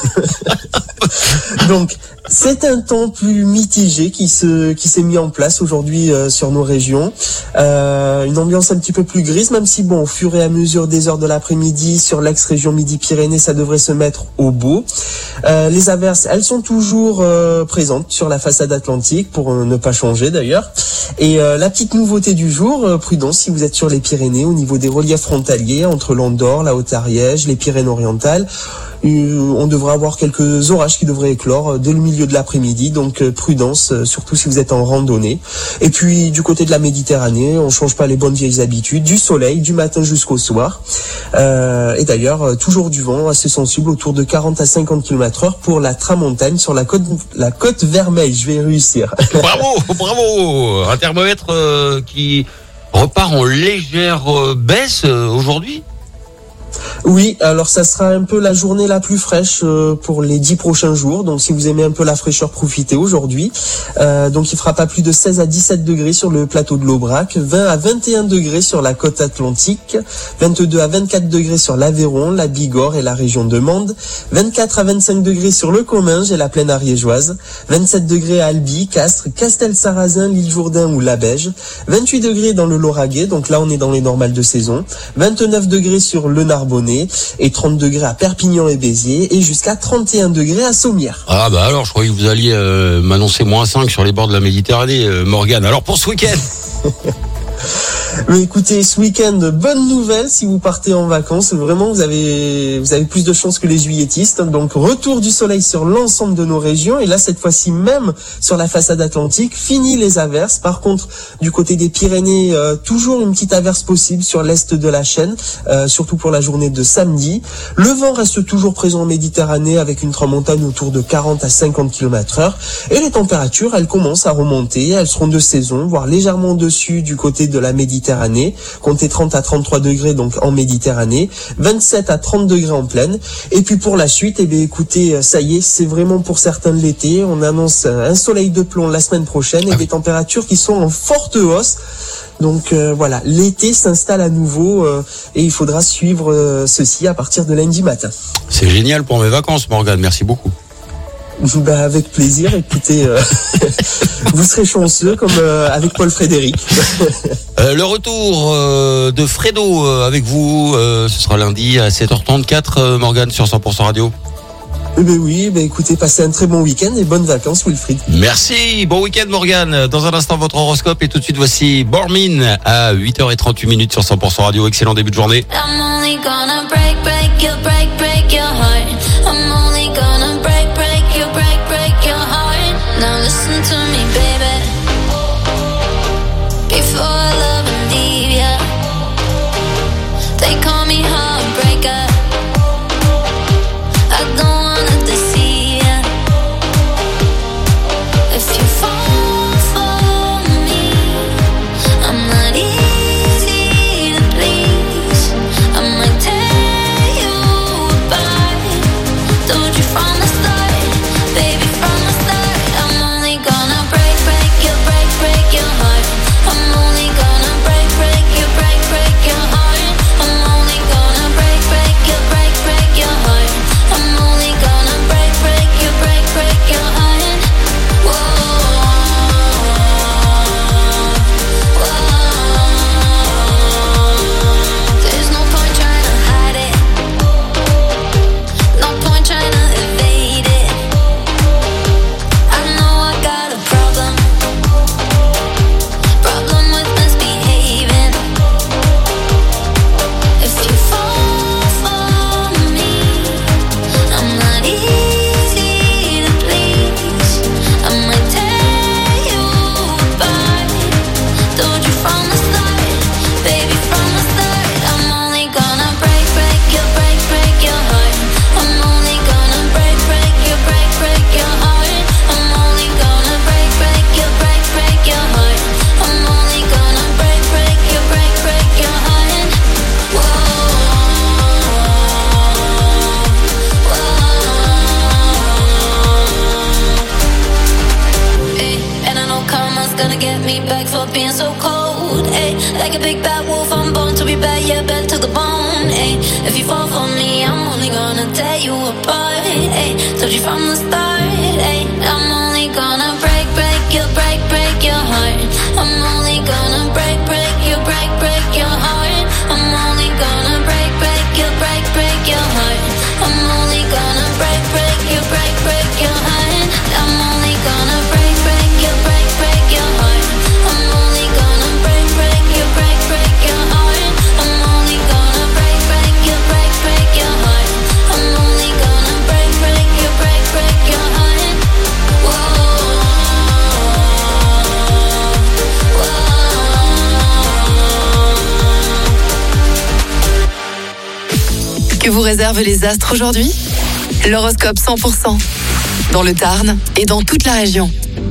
Speaker 22: Donc, c'est un temps plus mitigé qui s'est mis en place aujourd'hui sur nos régions. Une ambiance un petit peu plus grise, même si bon, au fur et à mesure des heures de l'après-midi, sur l'ex-région Midi-Pyrénées, ça devrait se mettre au beau. Les averses, elles sont toujours présentes sur la façade atlantique, pour ne pas changer d'ailleurs. Et la petite nouveauté du jour, prudence si vous êtes sur les Pyrénées, au niveau des reliefs frontaliers, entre l'Andorre, la Haute-Ariège, les Pyrénées-Orientales. On devrait avoir quelques orages qui devraient éclore dès le milieu de l'après-midi, donc prudence, surtout si vous êtes en randonnée. Et puis du côté de la Méditerranée, on change pas les bonnes vieilles habitudes, du soleil du matin jusqu'au soir. Et d'ailleurs, toujours du vent assez sensible, autour de 40 à 50 km/h pour la tramontagne sur la côte Vermeille. Je vais réussir.
Speaker 1: Bravo. Un thermomètre qui repart en légère baisse aujourd'hui.
Speaker 22: Oui, alors ça sera un peu la journée la plus fraîche pour les 10 prochains jours. Donc si vous aimez un peu la fraîcheur, profitez aujourd'hui. Donc il fera pas plus de 16 à 17 degrés sur le plateau de l'Aubrac, 20 à 21 degrés sur la côte atlantique, 22 à 24 degrés sur l'Aveyron, la Bigorre et la région de Mende, 24 à 25 degrés sur le Comminges et la plaine ariégeoise, 27 degrés à Albi, Castres, Castel-Sarrazin, l'île Jourdain ou la Beige, 28 degrés dans le Lauragais, donc là on est dans les normales de saison, 29 degrés sur le Narbonnais et 30 degrés à Perpignan et Béziers et jusqu'à 31 degrés à Sommières.
Speaker 1: Ah bah alors je croyais que vous alliez m'annoncer -5 sur les bords de la Méditerranée, Morgane. Alors pour ce week-end
Speaker 22: Mais écoutez, ce week-end, bonne nouvelle si vous partez en vacances. Vraiment, vous avez plus de chance que les juilletistes. Donc, retour du soleil sur l'ensemble de nos régions. Et là, cette fois-ci, même sur la façade atlantique, fini les averses. Par contre, du côté des Pyrénées, toujours une petite averse possible sur l'est de la chaîne, surtout pour la journée de samedi. Le vent reste toujours présent en Méditerranée avec une tramontane autour de 40 à 50 km/h. Et les températures, elles commencent à remonter. Elles seront de saison, voire légèrement au-dessus du côté de la Méditerranée. Comptez 30 à 33 degrés donc en Méditerranée, 27 à 30 degrés en plaine. Et puis pour la suite, eh bien écoutez, ça y est, c'est vraiment pour certains de l'été. On annonce un soleil de plomb la semaine prochaine et des températures qui sont en forte hausse. Donc voilà, l'été s'installe à nouveau et il faudra suivre ceci à partir de lundi matin.
Speaker 1: C'est génial pour mes vacances, Morgane, merci beaucoup.
Speaker 22: Bah, avec plaisir, écoutez, vous serez chanceux comme avec Paul Frédéric.
Speaker 1: Le retour de Fredo avec vous, ce sera lundi à 7h34, Morgane, sur 100% Radio.
Speaker 22: Eh ben oui, écoutez, passez un très bon week-end et bonnes vacances, Wilfried.
Speaker 1: Merci, bon week-end, Morgane. Dans un instant, votre horoscope et tout de suite, voici Bormin à 8h38 sur 100% Radio. Excellent début de journée.
Speaker 2: I'm only gonna break your heart. I'm only gonna break your heart. Now listen to me, baby. Before I love and leave ya, they call me heartbreaker. I don't wanna deceive ya. If you fall for me, I'm not easy to please. I might tear you apart. Told you from the start, baby, from the start. I'm only gonna break gonna get me back for being so cold, ayy. Like a big bad wolf, I'm born to be bad, yeah, bad to the bone, ayy. If you fall for me, I'm only gonna tear you apart, ayy. Told you from the start, ayy. I'm only gonna break your heart. I'm only gonna break your heart. I'm only gonna break your heart. I'm only gonna break your heart. I'm only gonna break your heart. I'm only gonna break your heart. I'm only gonna break your heart. I'm only gonna break your heart.
Speaker 5: Que vous réservent les astres aujourd'hui? L'horoscope 100%, dans le Tarn et dans toute la région.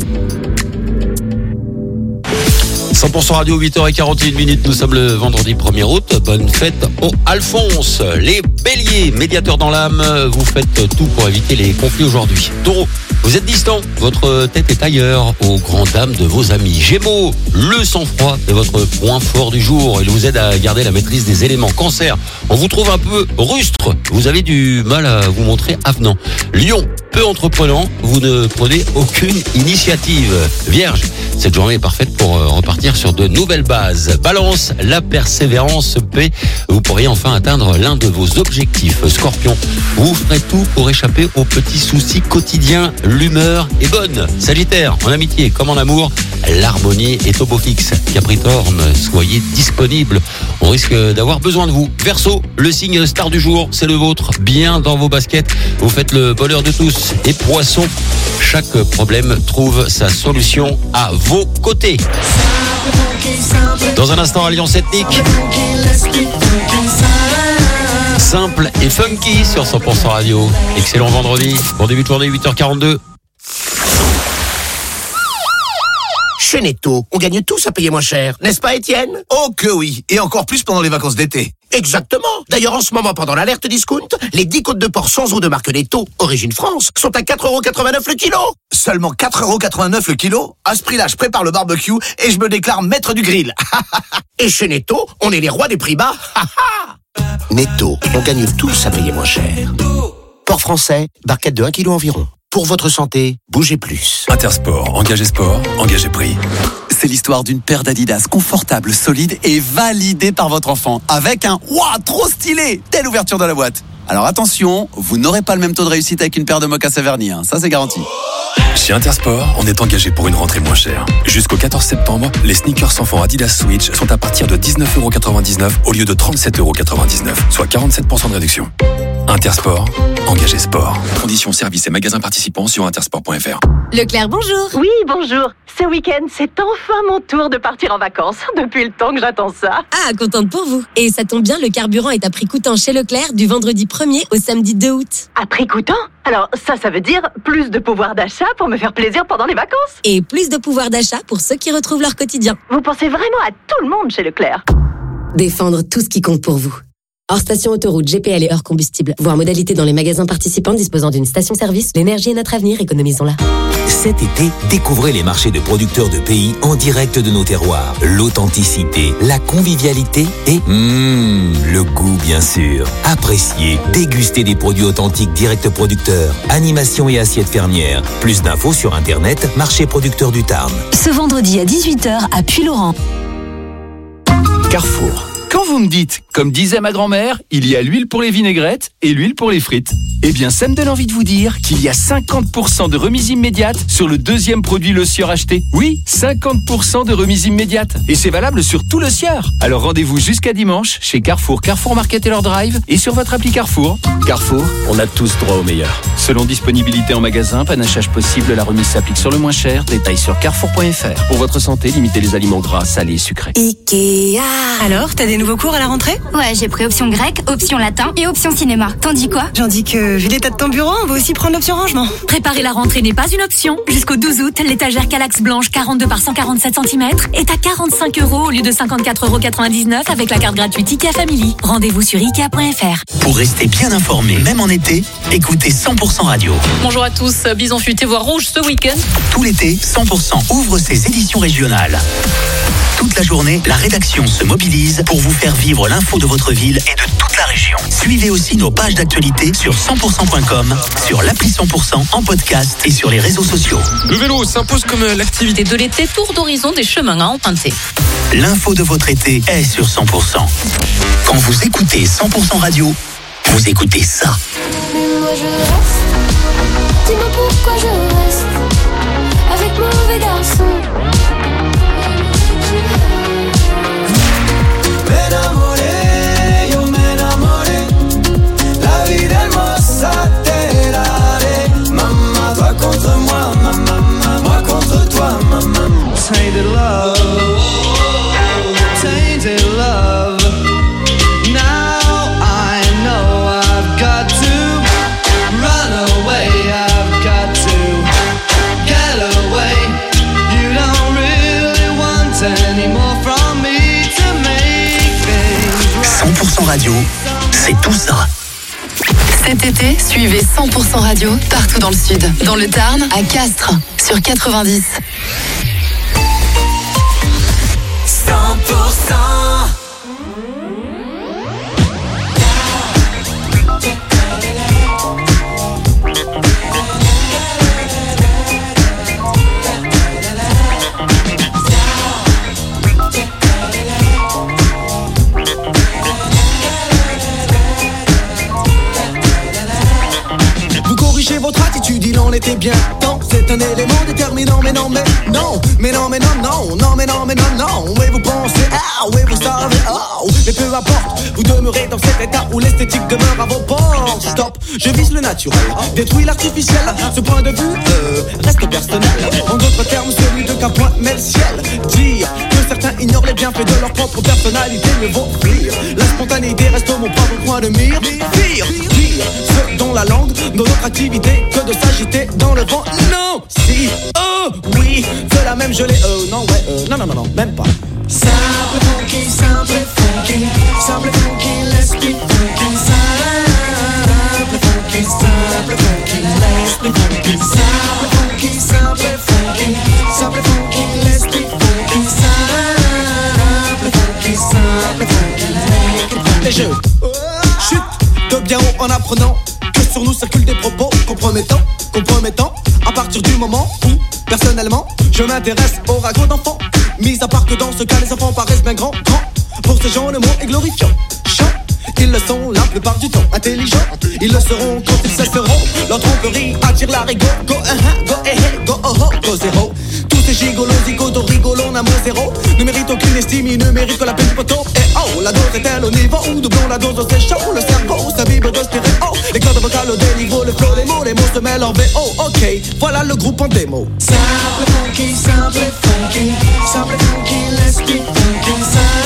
Speaker 1: 100% Radio, 8h41, nous sommes le vendredi 1er août. Bonne fête au Alphonse. Les béliers, médiateurs dans l'âme, vous faites tout pour éviter les conflits aujourd'hui. Taureau, vous êtes distant, votre tête est ailleurs, aux grandes dames de vos amis. Gémeaux, le sang-froid est votre point fort du jour. Il vous aide à garder la maîtrise des éléments. Cancer, on vous trouve un peu rustre, vous avez du mal à vous montrer avenant. Lion, peu entreprenant, vous ne prenez aucune initiative. Vierge, cette journée est parfaite pour repartir sur de nouvelles bases. Balance, la persévérance paie. Vous pourriez enfin atteindre l'un de vos objectifs. Scorpion, vous ferez tout pour échapper aux petits soucis quotidiens. L'humeur est bonne. Sagittaire, en amitié comme en amour, l'harmonie est au beau fixe. Capricorne, soyez disponible. On risque d'avoir besoin de vous. Verseau, le signe star du jour, c'est le vôtre. Bien dans vos baskets, vous faites le bonheur de tous. Et Poisson, chaque problème trouve sa solution à vos côtés. Dans un instant, Alliance ethnique. Simple et funky sur 100% Radio. Excellent vendredi. Bon début de journée, 8h42.
Speaker 20: Chez Netto, on gagne tous à payer moins cher, n'est-ce pas Étienne?
Speaker 18: Oh que oui, et encore plus pendant les vacances d'été.
Speaker 20: Exactement. D'ailleurs, en ce moment, pendant l'alerte discount, les 10 côtes de porc sans eau de marque Netto, origine France, sont à 4,89€ le kilo.
Speaker 18: Seulement 4,89€ le kilo? À ce prix-là, je prépare le barbecue et je me déclare maître du grill.
Speaker 20: Et chez Netto, on est les rois des prix bas. Netto, on gagne tous à payer moins cher. Porc français, barquette de 1 kg environ. Pour votre santé, bougez plus.
Speaker 12: Intersport, engagez sport, engagez prix.
Speaker 6: C'est l'histoire d'une paire d'Adidas confortable, solide et validée par votre enfant. Avec un « Ouah, trop stylé !» dès l'ouverture de la boîte. Alors attention, vous n'aurez pas le même taux de réussite avec une paire de mocassins vernis, hein. Ça c'est garanti.
Speaker 12: Chez Intersport, on est engagé pour une rentrée moins chère. Jusqu'au 14 septembre, les sneakers enfants Adidas Switch sont à partir de 19,99€ au lieu de 37,99€, soit 47% de réduction. Intersport, engagé sport. Conditions, services et magasins participants sur intersport.fr.
Speaker 23: Leclerc, bonjour.
Speaker 24: Oui, bonjour. Ce week-end, c'est enfin mon tour de partir en vacances. Depuis le temps que j'attends ça.
Speaker 23: Ah, contente pour vous. Et ça tombe bien, le carburant est à prix coûtant chez Leclerc du vendredi 1er au samedi 2 août.
Speaker 24: À prix coûtant? Alors, ça veut dire plus de pouvoir d'achat pour me faire plaisir pendant les vacances.
Speaker 23: Et plus de pouvoir d'achat pour ceux qui retrouvent leur quotidien.
Speaker 24: Vous pensez vraiment à tout le monde chez Leclerc?
Speaker 23: Défendre tout ce qui compte pour vous. Hors station autoroute, GPL et hors combustible. Voir modalité dans les magasins participants disposant d'une station-service. L'énergie est notre avenir, économisons-la.
Speaker 25: Cet été, découvrez les marchés de producteurs de pays en direct de nos terroirs. L'authenticité, la convivialité et le goût bien sûr. Appréciez, dégustez des produits authentiques direct producteurs. Animation et assiettes fermières. Plus d'infos sur internet, marché producteur du Tarn.
Speaker 9: Ce vendredi à 18h à Puylaurent.
Speaker 6: Carrefour. Quand vous me dites, comme disait ma grand-mère, il y a l'huile pour les vinaigrettes et l'huile pour les frites, eh bien ça me donne envie de vous dire qu'il y a 50% de remise immédiate sur le deuxième produit Le Sieur acheté. Oui, 50% de remise immédiate. Et c'est valable sur tout Le Sieur. Alors rendez-vous jusqu'à dimanche chez Carrefour, Carrefour Market et leur drive et sur votre appli Carrefour. Carrefour, on a tous droit au meilleur. Selon disponibilité en magasin, panachage possible, la remise s'applique sur le moins cher. Détails sur carrefour.fr. Pour votre santé, limitez les aliments gras, salés et sucrés.
Speaker 9: Ikea. Alors, t'as des
Speaker 11: nouveaux cours à la rentrée?
Speaker 13: Ouais, j'ai pris option grec, option latin et option cinéma. T'en dis quoi?
Speaker 11: J'en dis que, vu l'état de ton bureau, on va aussi prendre l'option rangement.
Speaker 13: Préparer la rentrée n'est pas une option. Jusqu'au 12 août, l'étagère Calax blanche 42 par 147 cm est à 45 € au lieu de 54,99 € avec la carte gratuite IKEA Family. Rendez-vous sur ikea.fr.
Speaker 21: Pour rester bien informé, même en été, écoutez 100% Radio.
Speaker 3: Bonjour à tous. Bison futé voire rouge ce week-end.
Speaker 21: Tout l'été, 100% ouvre ses éditions régionales. Toute la journée, la rédaction se mobilise pour vous faire vivre l'info de votre ville et de toute la région. Suivez aussi nos pages d'actualité sur 100%.com, sur l'appli 100%, en podcast et sur les réseaux sociaux.
Speaker 14: Le vélo s'impose comme l'activité
Speaker 3: de l'été, tour d'horizon des chemins à emprunter.
Speaker 21: L'info de votre été est sur 100%. Quand vous écoutez 100% Radio, vous écoutez ça.
Speaker 2: Mais moi je reste. Dis-moi pourquoi je reste avec mauvais garçon.
Speaker 7: Me enamoré, yo me enamoré. La vida hermosa te la daré. Maman, toi contre moi, maman, moi contre toi, maman. Tainted love, tainted love. Now I know I've got to run away. I've got to get away. You don't really want any more from me to make things
Speaker 21: 100% Radio, c'est tout ça.
Speaker 5: Cet été, suivez 100% Radio partout dans le sud. Dans le Tarn, à Castres, sur 90.
Speaker 7: 100%. Vous corrigez votre attitude, il en était bien temps. C'est un élément déterminant, mais non, mais non. Mais non, mais non, non, non, mais non, mais non, non. Oui, vous pensez, ah, oui, vous savez, oh. Mais peu importe, vous demeurez dans cet état où l'esthétique demeure à vos portes. Stop, je vise le naturel, détruis l'artificiel. Ce point de vue reste personnel. En d'autres termes, celui de qu'un point met le ciel. Dire que certains ignorent les bienfaits de leur propre personnalité, mais vaut fuir. La spontanéité reste mon propre point de mire. Pire, dire ce dont la langue, dans notre activité, que de s'agiter dans le vent. Non, si, oh, oui, de la même gelée, non, ouais, non, non, non, non, même pas. Simple funky, simple funky, simple funky, let's be funky. Simple funky, simple funky, let's be funky. Simple funky, simple funky, simple funky, let's be funky. Simple funky, simple funky, make it funky. Et je chute de bien haut en apprenant que sur nous circulent des propos compromettants. À partir du moment où, personnellement, je m'intéresse au ragot d'enfants. Mis à part que dans ce cas, les enfants paraissent bien grands. Pour ces gens, le mot est glorifiant. Chant, ils le sont la plupart du temps. Intelligents, ils le seront quand ils cesseront. Leur tromperie attire la rigo. Go, go, go, oh, oh, go, zéro. Tous ces gigolos, zigotos, rigolons, un mot zéro. Ne méritent aucune estime, ils ne méritent que la peine du poteau. Et oh, la dose est-elle au niveau où doublons la dose, c'est chaud. Le cerveau s'imbibe de stéréo. Les cordes vocales au déniveau, le flow, les mots se mêlent en VO. Ok, voilà le groupe en démo. Simple funky, simple funky, simple funky, let's be funky.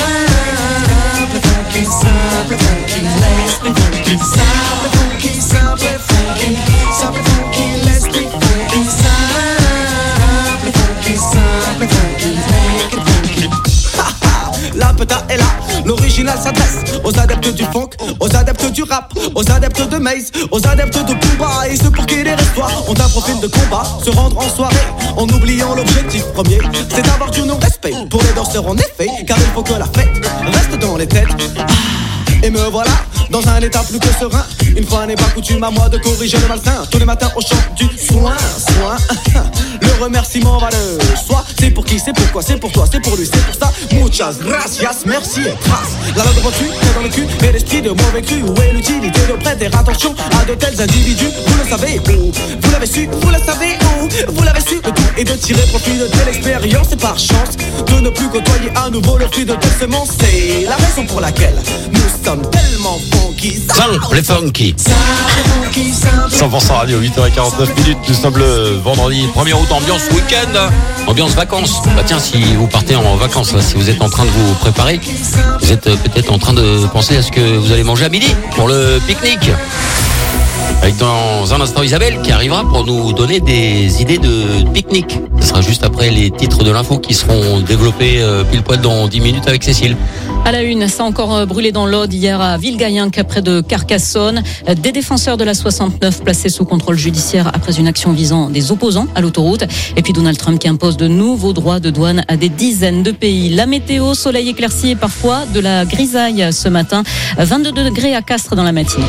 Speaker 7: Simple funky, simple funky, let's be funky. Simple funky, simple funky, simple funky, let's be funky. Simple funky, simple funky, make it funky. Ha ha, la peta est là. L'original s'adresse aux adeptes du funk, aux adeptes du rap, aux adeptes de Maze, aux adeptes de Booba et ceux pour qui les restoirs ont un profil de combat. Se rendre en soirée en oubliant l'objectif premier, c'est d'avoir du non-respect pour les danseurs en effet, car il faut que la fête reste dans les têtes. Et me voilà dans un état plus que serein. Une fois n'est pas coutume à moi de corriger le malsain. Tous les matins au chant du soin. Le remerciement va le soi. C'est pour qui, c'est pourquoi, c'est pour toi, c'est pour lui, c'est pour ça. Muchas gracias, merci et trace. La langue reçue est dans le cul et l'esprit de mauvais cru. Où est l'utilité de prêter attention à de tels individus? Vous le savez où? Vous l'avez su, vous le savez où? Vous l'avez su, le tout est de tirer profit de telle expérience. Et par chance de ne plus côtoyer à nouveau le fruit de telle semence. C'est la raison pour laquelle nous sommes tellement bons
Speaker 1: Simple et funky. 100% radio, 8h49. Nous sommes le vendredi 1er août, ambiance week-end, ambiance vacances. Bah tiens, si vous partez en vacances, là, si vous êtes en train de vous préparer, vous êtes peut-être en train de penser à ce que vous allez manger à midi pour le pique-nique. Avec dans un instant Isabelle qui arrivera pour nous donner des idées de pique-nique. Ce sera juste après les titres de l'info qui seront développés pile poil dans 10 minutes avec Cécile.
Speaker 3: À la une, ça a encore brûlé dans l'Aude hier à Villegayenc, près de Carcassonne. Des défenseurs de la 69 placés sous contrôle judiciaire après une action visant des opposants à l'autoroute. Et puis Donald Trump qui impose de nouveaux droits de douane à des dizaines de pays. La météo, soleil éclairci et parfois de la grisaille ce matin. 22 degrés à Castres dans la matinée.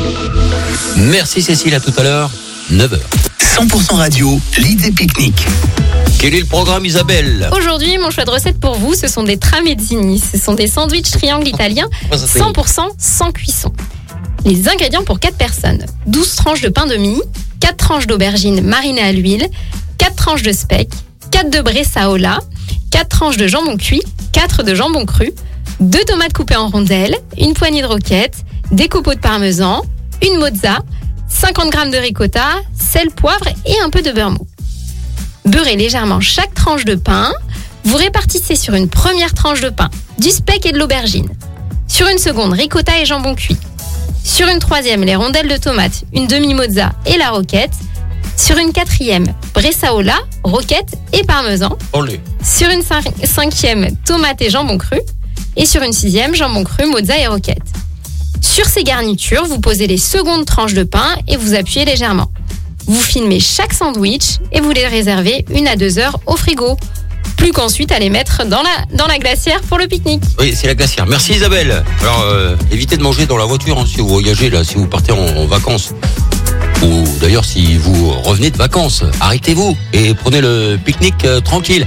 Speaker 1: Merci Cécile, à tout à l'heure, 9h.
Speaker 21: 100% radio, l'idée pique-nique.
Speaker 1: Quel est le programme Isabelle ?
Speaker 8: Aujourd'hui, mon choix de recette pour vous, ce sont des tramezzini. Ce sont des sandwichs triangles italiens 100% sans cuisson. Les ingrédients pour 4 personnes. 12 tranches de pain de mie, 4 tranches d'aubergines marinées à l'huile, 4 tranches de speck, 4 de bresaola, 4 tranches de jambon cuit, 4 de jambon cru, 2 tomates coupées en rondelles, une poignée de roquettes, des copeaux de parmesan, une mozza, 50 g de ricotta, sel, poivre et un peu de beurre mou. Beurrez légèrement chaque tranche de pain. Vous répartissez sur une première tranche de pain du speck et de l'aubergine. Sur une seconde, ricotta et jambon cuit. Sur une troisième, les rondelles de tomates, une demi-mozza et la roquette. Sur une quatrième, bresaola, roquette et parmesan.
Speaker 1: Olé.
Speaker 8: Sur une cinquième, tomate et jambon cru. Et sur une sixième, jambon cru, mozza et roquette. Sur ces garnitures, vous posez les secondes tranches de pain et vous appuyez légèrement. Vous filmez chaque sandwich et vous les réservez 1 à 2 heures au frigo. Plus qu'ensuite à les mettre dans la glacière pour le pique-nique.
Speaker 1: Oui, c'est la glacière. Merci Isabelle. Alors, évitez de manger dans la voiture si vous voyagez, là, si vous partez en vacances. Ou d'ailleurs, si vous revenez de vacances, arrêtez-vous et prenez le pique-nique tranquille.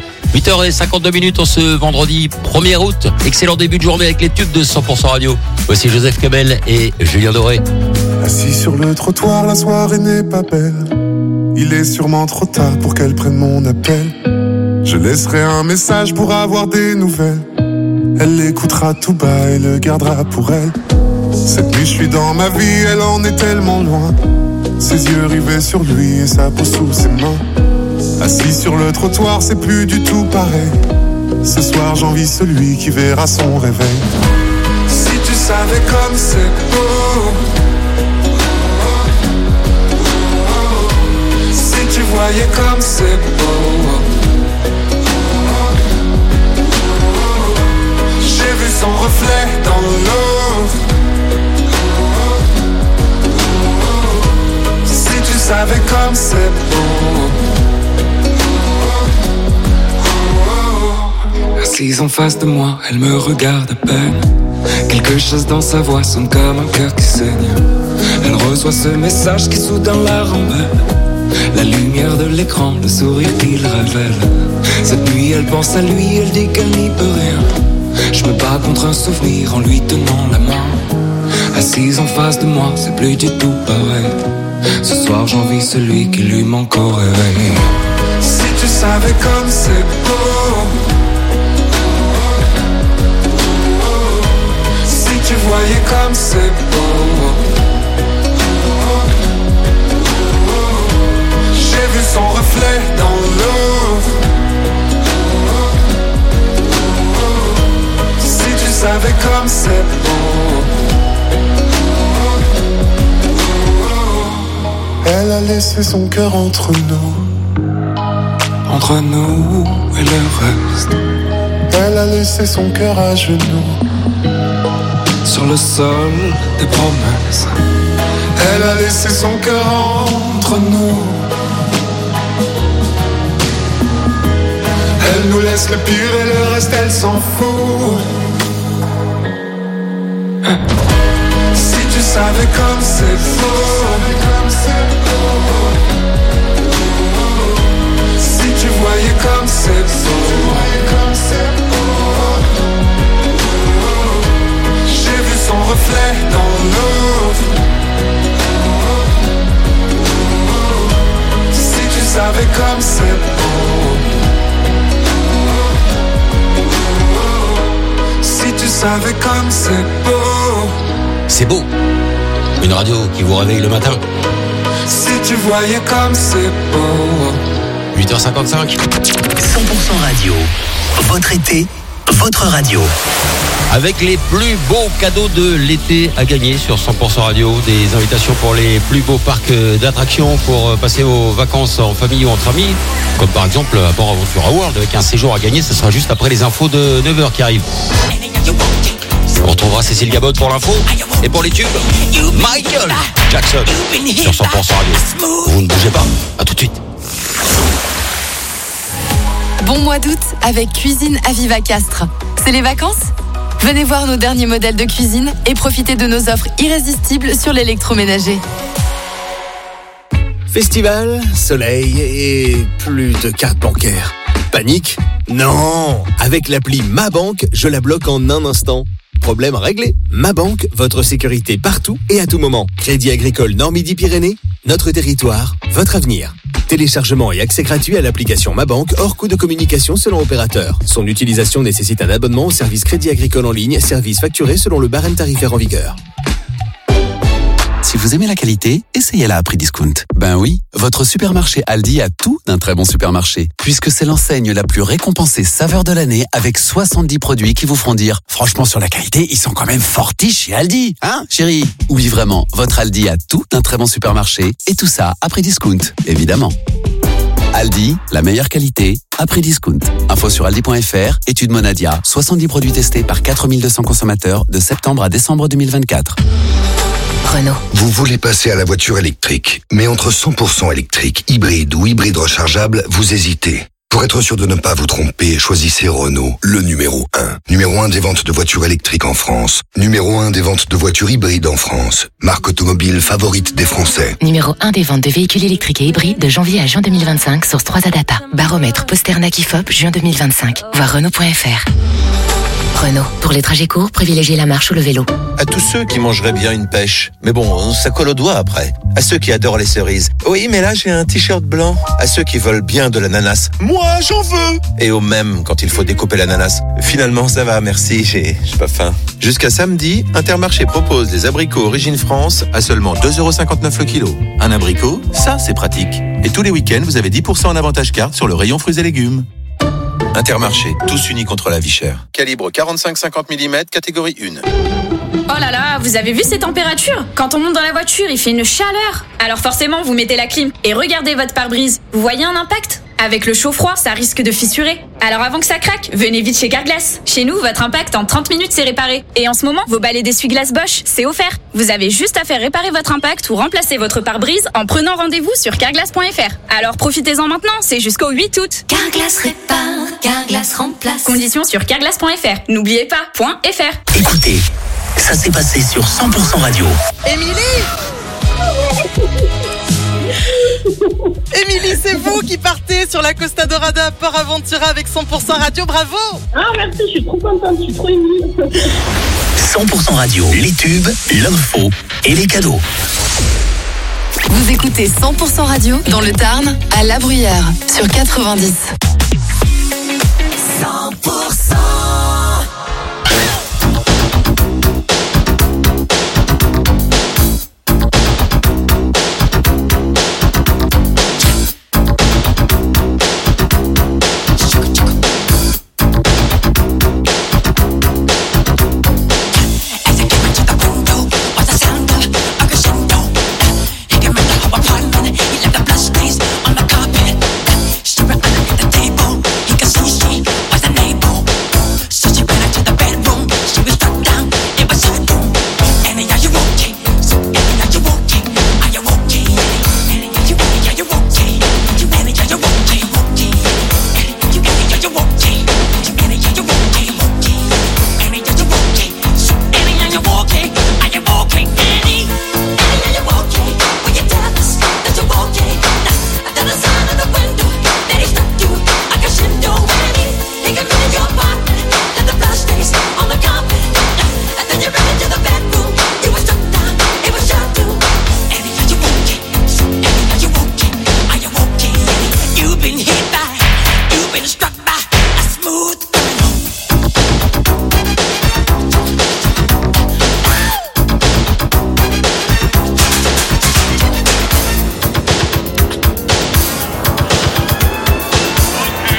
Speaker 1: 8h52 en ce vendredi 1er août. Excellent début de journée avec les tubes de 100% radio. Voici Joseph Kamel et Julien Doré.
Speaker 10: Assis sur le trottoir, la soirée n'est pas belle. Il est sûrement trop tard pour qu'elle prenne mon appel. Je laisserai un message pour avoir des nouvelles. Elle l'écoutera tout bas et le gardera pour elle. Cette nuit je suis dans ma vie, elle en est tellement loin. Ses yeux rivés sur lui et sa peau sous ses mains. Assis sur le trottoir, c'est plus du tout pareil. Ce soir j'envie celui qui verra son réveil. Si tu savais comme c'est beau, si tu voyais comme c'est beau. J'ai vu son reflet dans l'eau. Si tu savais comme c'est beau. Assise en face de moi, elle me regarde à peine. Quelque chose dans sa voix sonne comme un cœur qui saigne. Elle reçoit ce message qui soudain la rend belle. La lumière de l'écran, le sourire qu'il révèle. Cette nuit elle pense à lui, elle dit qu'elle n'y peut rien. Je me bats contre un souvenir en lui tenant la main. Assise en face de moi, c'est plus du tout pareil. Ce soir j'envie celui qui lui manque au réveil. Si tu savais comme c'est beau. Si tu voyais comme c'est beau. J'ai vu son reflet dans l'eau. Si tu savais comme c'est beau. Elle a laissé son cœur entre nous et le reste. Elle a laissé son cœur à genoux sur le sol des promesses. Elle a laissé son cœur entre nous. Elle nous laisse le pire et le reste elle s'en fout. Si tu savais comme c'est beau. Si tu voyais comme c'est beau. J'ai vu son reflet dans l'eau. Si tu savais comme c'est beau. Si tu savais comme c'est beau.
Speaker 1: C'est beau. Une radio qui vous réveille le matin.
Speaker 7: Si tu voyais comme c'est beau.
Speaker 1: 8h55.
Speaker 21: 100% radio. Votre été, votre radio.
Speaker 1: Avec les plus beaux cadeaux de l'été à gagner sur 100% radio, des invitations pour les plus beaux parcs d'attractions pour passer vos vacances en famille ou entre amis, comme par exemple à Port Aventura World avec un séjour à gagner. Ce sera juste après les infos de 9h qui arrivent. On retrouvera Cécile Gabot pour l'info et pour les tubes, Michael Jackson sur 100% radio. Vous ne bougez pas, à tout de suite.
Speaker 5: Bon mois d'août avec Cuisine Aviva Castres. C'est les vacances ? Venez voir nos derniers modèles de cuisine et profitez de nos offres irrésistibles sur l'électroménager.
Speaker 4: Festival, soleil et plus de cartes bancaires. Panique ? Non ! Avec l'appli Ma Banque, je la bloque en un instant. Problème réglé. Ma Banque, votre sécurité partout et à tout moment. Crédit agricole Nord-Midi-Pyrénées, notre territoire, votre avenir. Téléchargement et accès gratuit à l'application Ma Banque hors coût de communication selon opérateur. Son utilisation nécessite un abonnement au service Crédit Agricole en ligne, service facturé selon le barème tarifaire en vigueur.
Speaker 15: Si vous aimez la qualité, essayez-la à prix discount. Ben oui, votre supermarché Aldi a tout d'un très bon supermarché, puisque c'est l'enseigne la plus récompensée saveur de l'année avec 70 produits qui vous feront dire « Franchement, sur la qualité, ils sont quand même fortiches chez Aldi, hein, chérie ?» Oui, vraiment, votre Aldi a tout d'un très bon supermarché, et tout ça à prix discount, évidemment. Aldi, la meilleure qualité, à prix discount. Info sur aldi.fr, étude Monadia, 70 produits testés par 4200 consommateurs de septembre à décembre 2024.
Speaker 16: Renault. Vous voulez passer à la voiture électrique, mais entre 100% électrique, hybride ou hybride rechargeable, vous hésitez. Pour être sûr de ne pas vous tromper, choisissez Renault, le numéro 1. Numéro 1 des ventes de voitures électriques en France. Numéro 1 des ventes de voitures hybrides en France. Marque automobile favorite des Français.
Speaker 23: Numéro 1 des ventes de véhicules électriques et hybrides de janvier à juin 2025, source 3 Data. Baromètre Posternak IFOP, juin 2025. Voir Renault.fr. Renault. Pour les trajets courts, privilégiez la marche ou le vélo.
Speaker 17: À tous ceux qui mangeraient bien une pêche. Mais bon, ça colle aux doigts après. À ceux qui adorent les cerises. Oui, mais là, j'ai un t-shirt blanc. À ceux qui veulent bien de l'ananas. Moi, j'en veux. Et aux mêmes quand il faut découper l'ananas. Finalement, ça va, merci, j'ai pas faim. Jusqu'à samedi, Intermarché propose des abricots Origine France à seulement 2,59€ le kilo. Un abricot, ça, c'est pratique. Et tous les week-ends, vous avez 10% en avantage carte sur le rayon fruits et légumes. Intermarché, tous unis contre la vie chère. Calibre 45-50 mm, catégorie 1.
Speaker 19: Oh là là, vous avez vu ces températures ? Quand on monte dans la voiture, il fait une chaleur. Alors forcément, vous mettez la clim et regardez votre pare-brise. Vous voyez un impact ? Avec le chaud-froid, ça risque de fissurer. Alors avant que ça craque, venez vite chez Carglass. Chez nous, votre impact en 30 minutes, c'est réparé. Et en ce moment, vos balais d'essuie-glace Bosch, c'est offert. Vous avez juste à faire réparer votre impact ou remplacer votre pare-brise en prenant rendez-vous sur carglass.fr. Alors profitez-en maintenant, c'est jusqu'au 8 août.
Speaker 2: Carglass répare, Carglass remplace.
Speaker 19: Conditions sur carglass.fr. N'oubliez pas, .fr.
Speaker 21: Écoutez, ça s'est passé sur 100% radio.
Speaker 26: Émilie, c'est vous qui partez sur la Costa Dorada Port Aventura avec 100% radio, bravo!
Speaker 27: Ah merci, je suis trop contente, je suis trop émue.
Speaker 21: 100% radio, les tubes, l'info et les cadeaux.
Speaker 5: Vous écoutez 100% radio dans le Tarn, à La Bruyère, sur 90.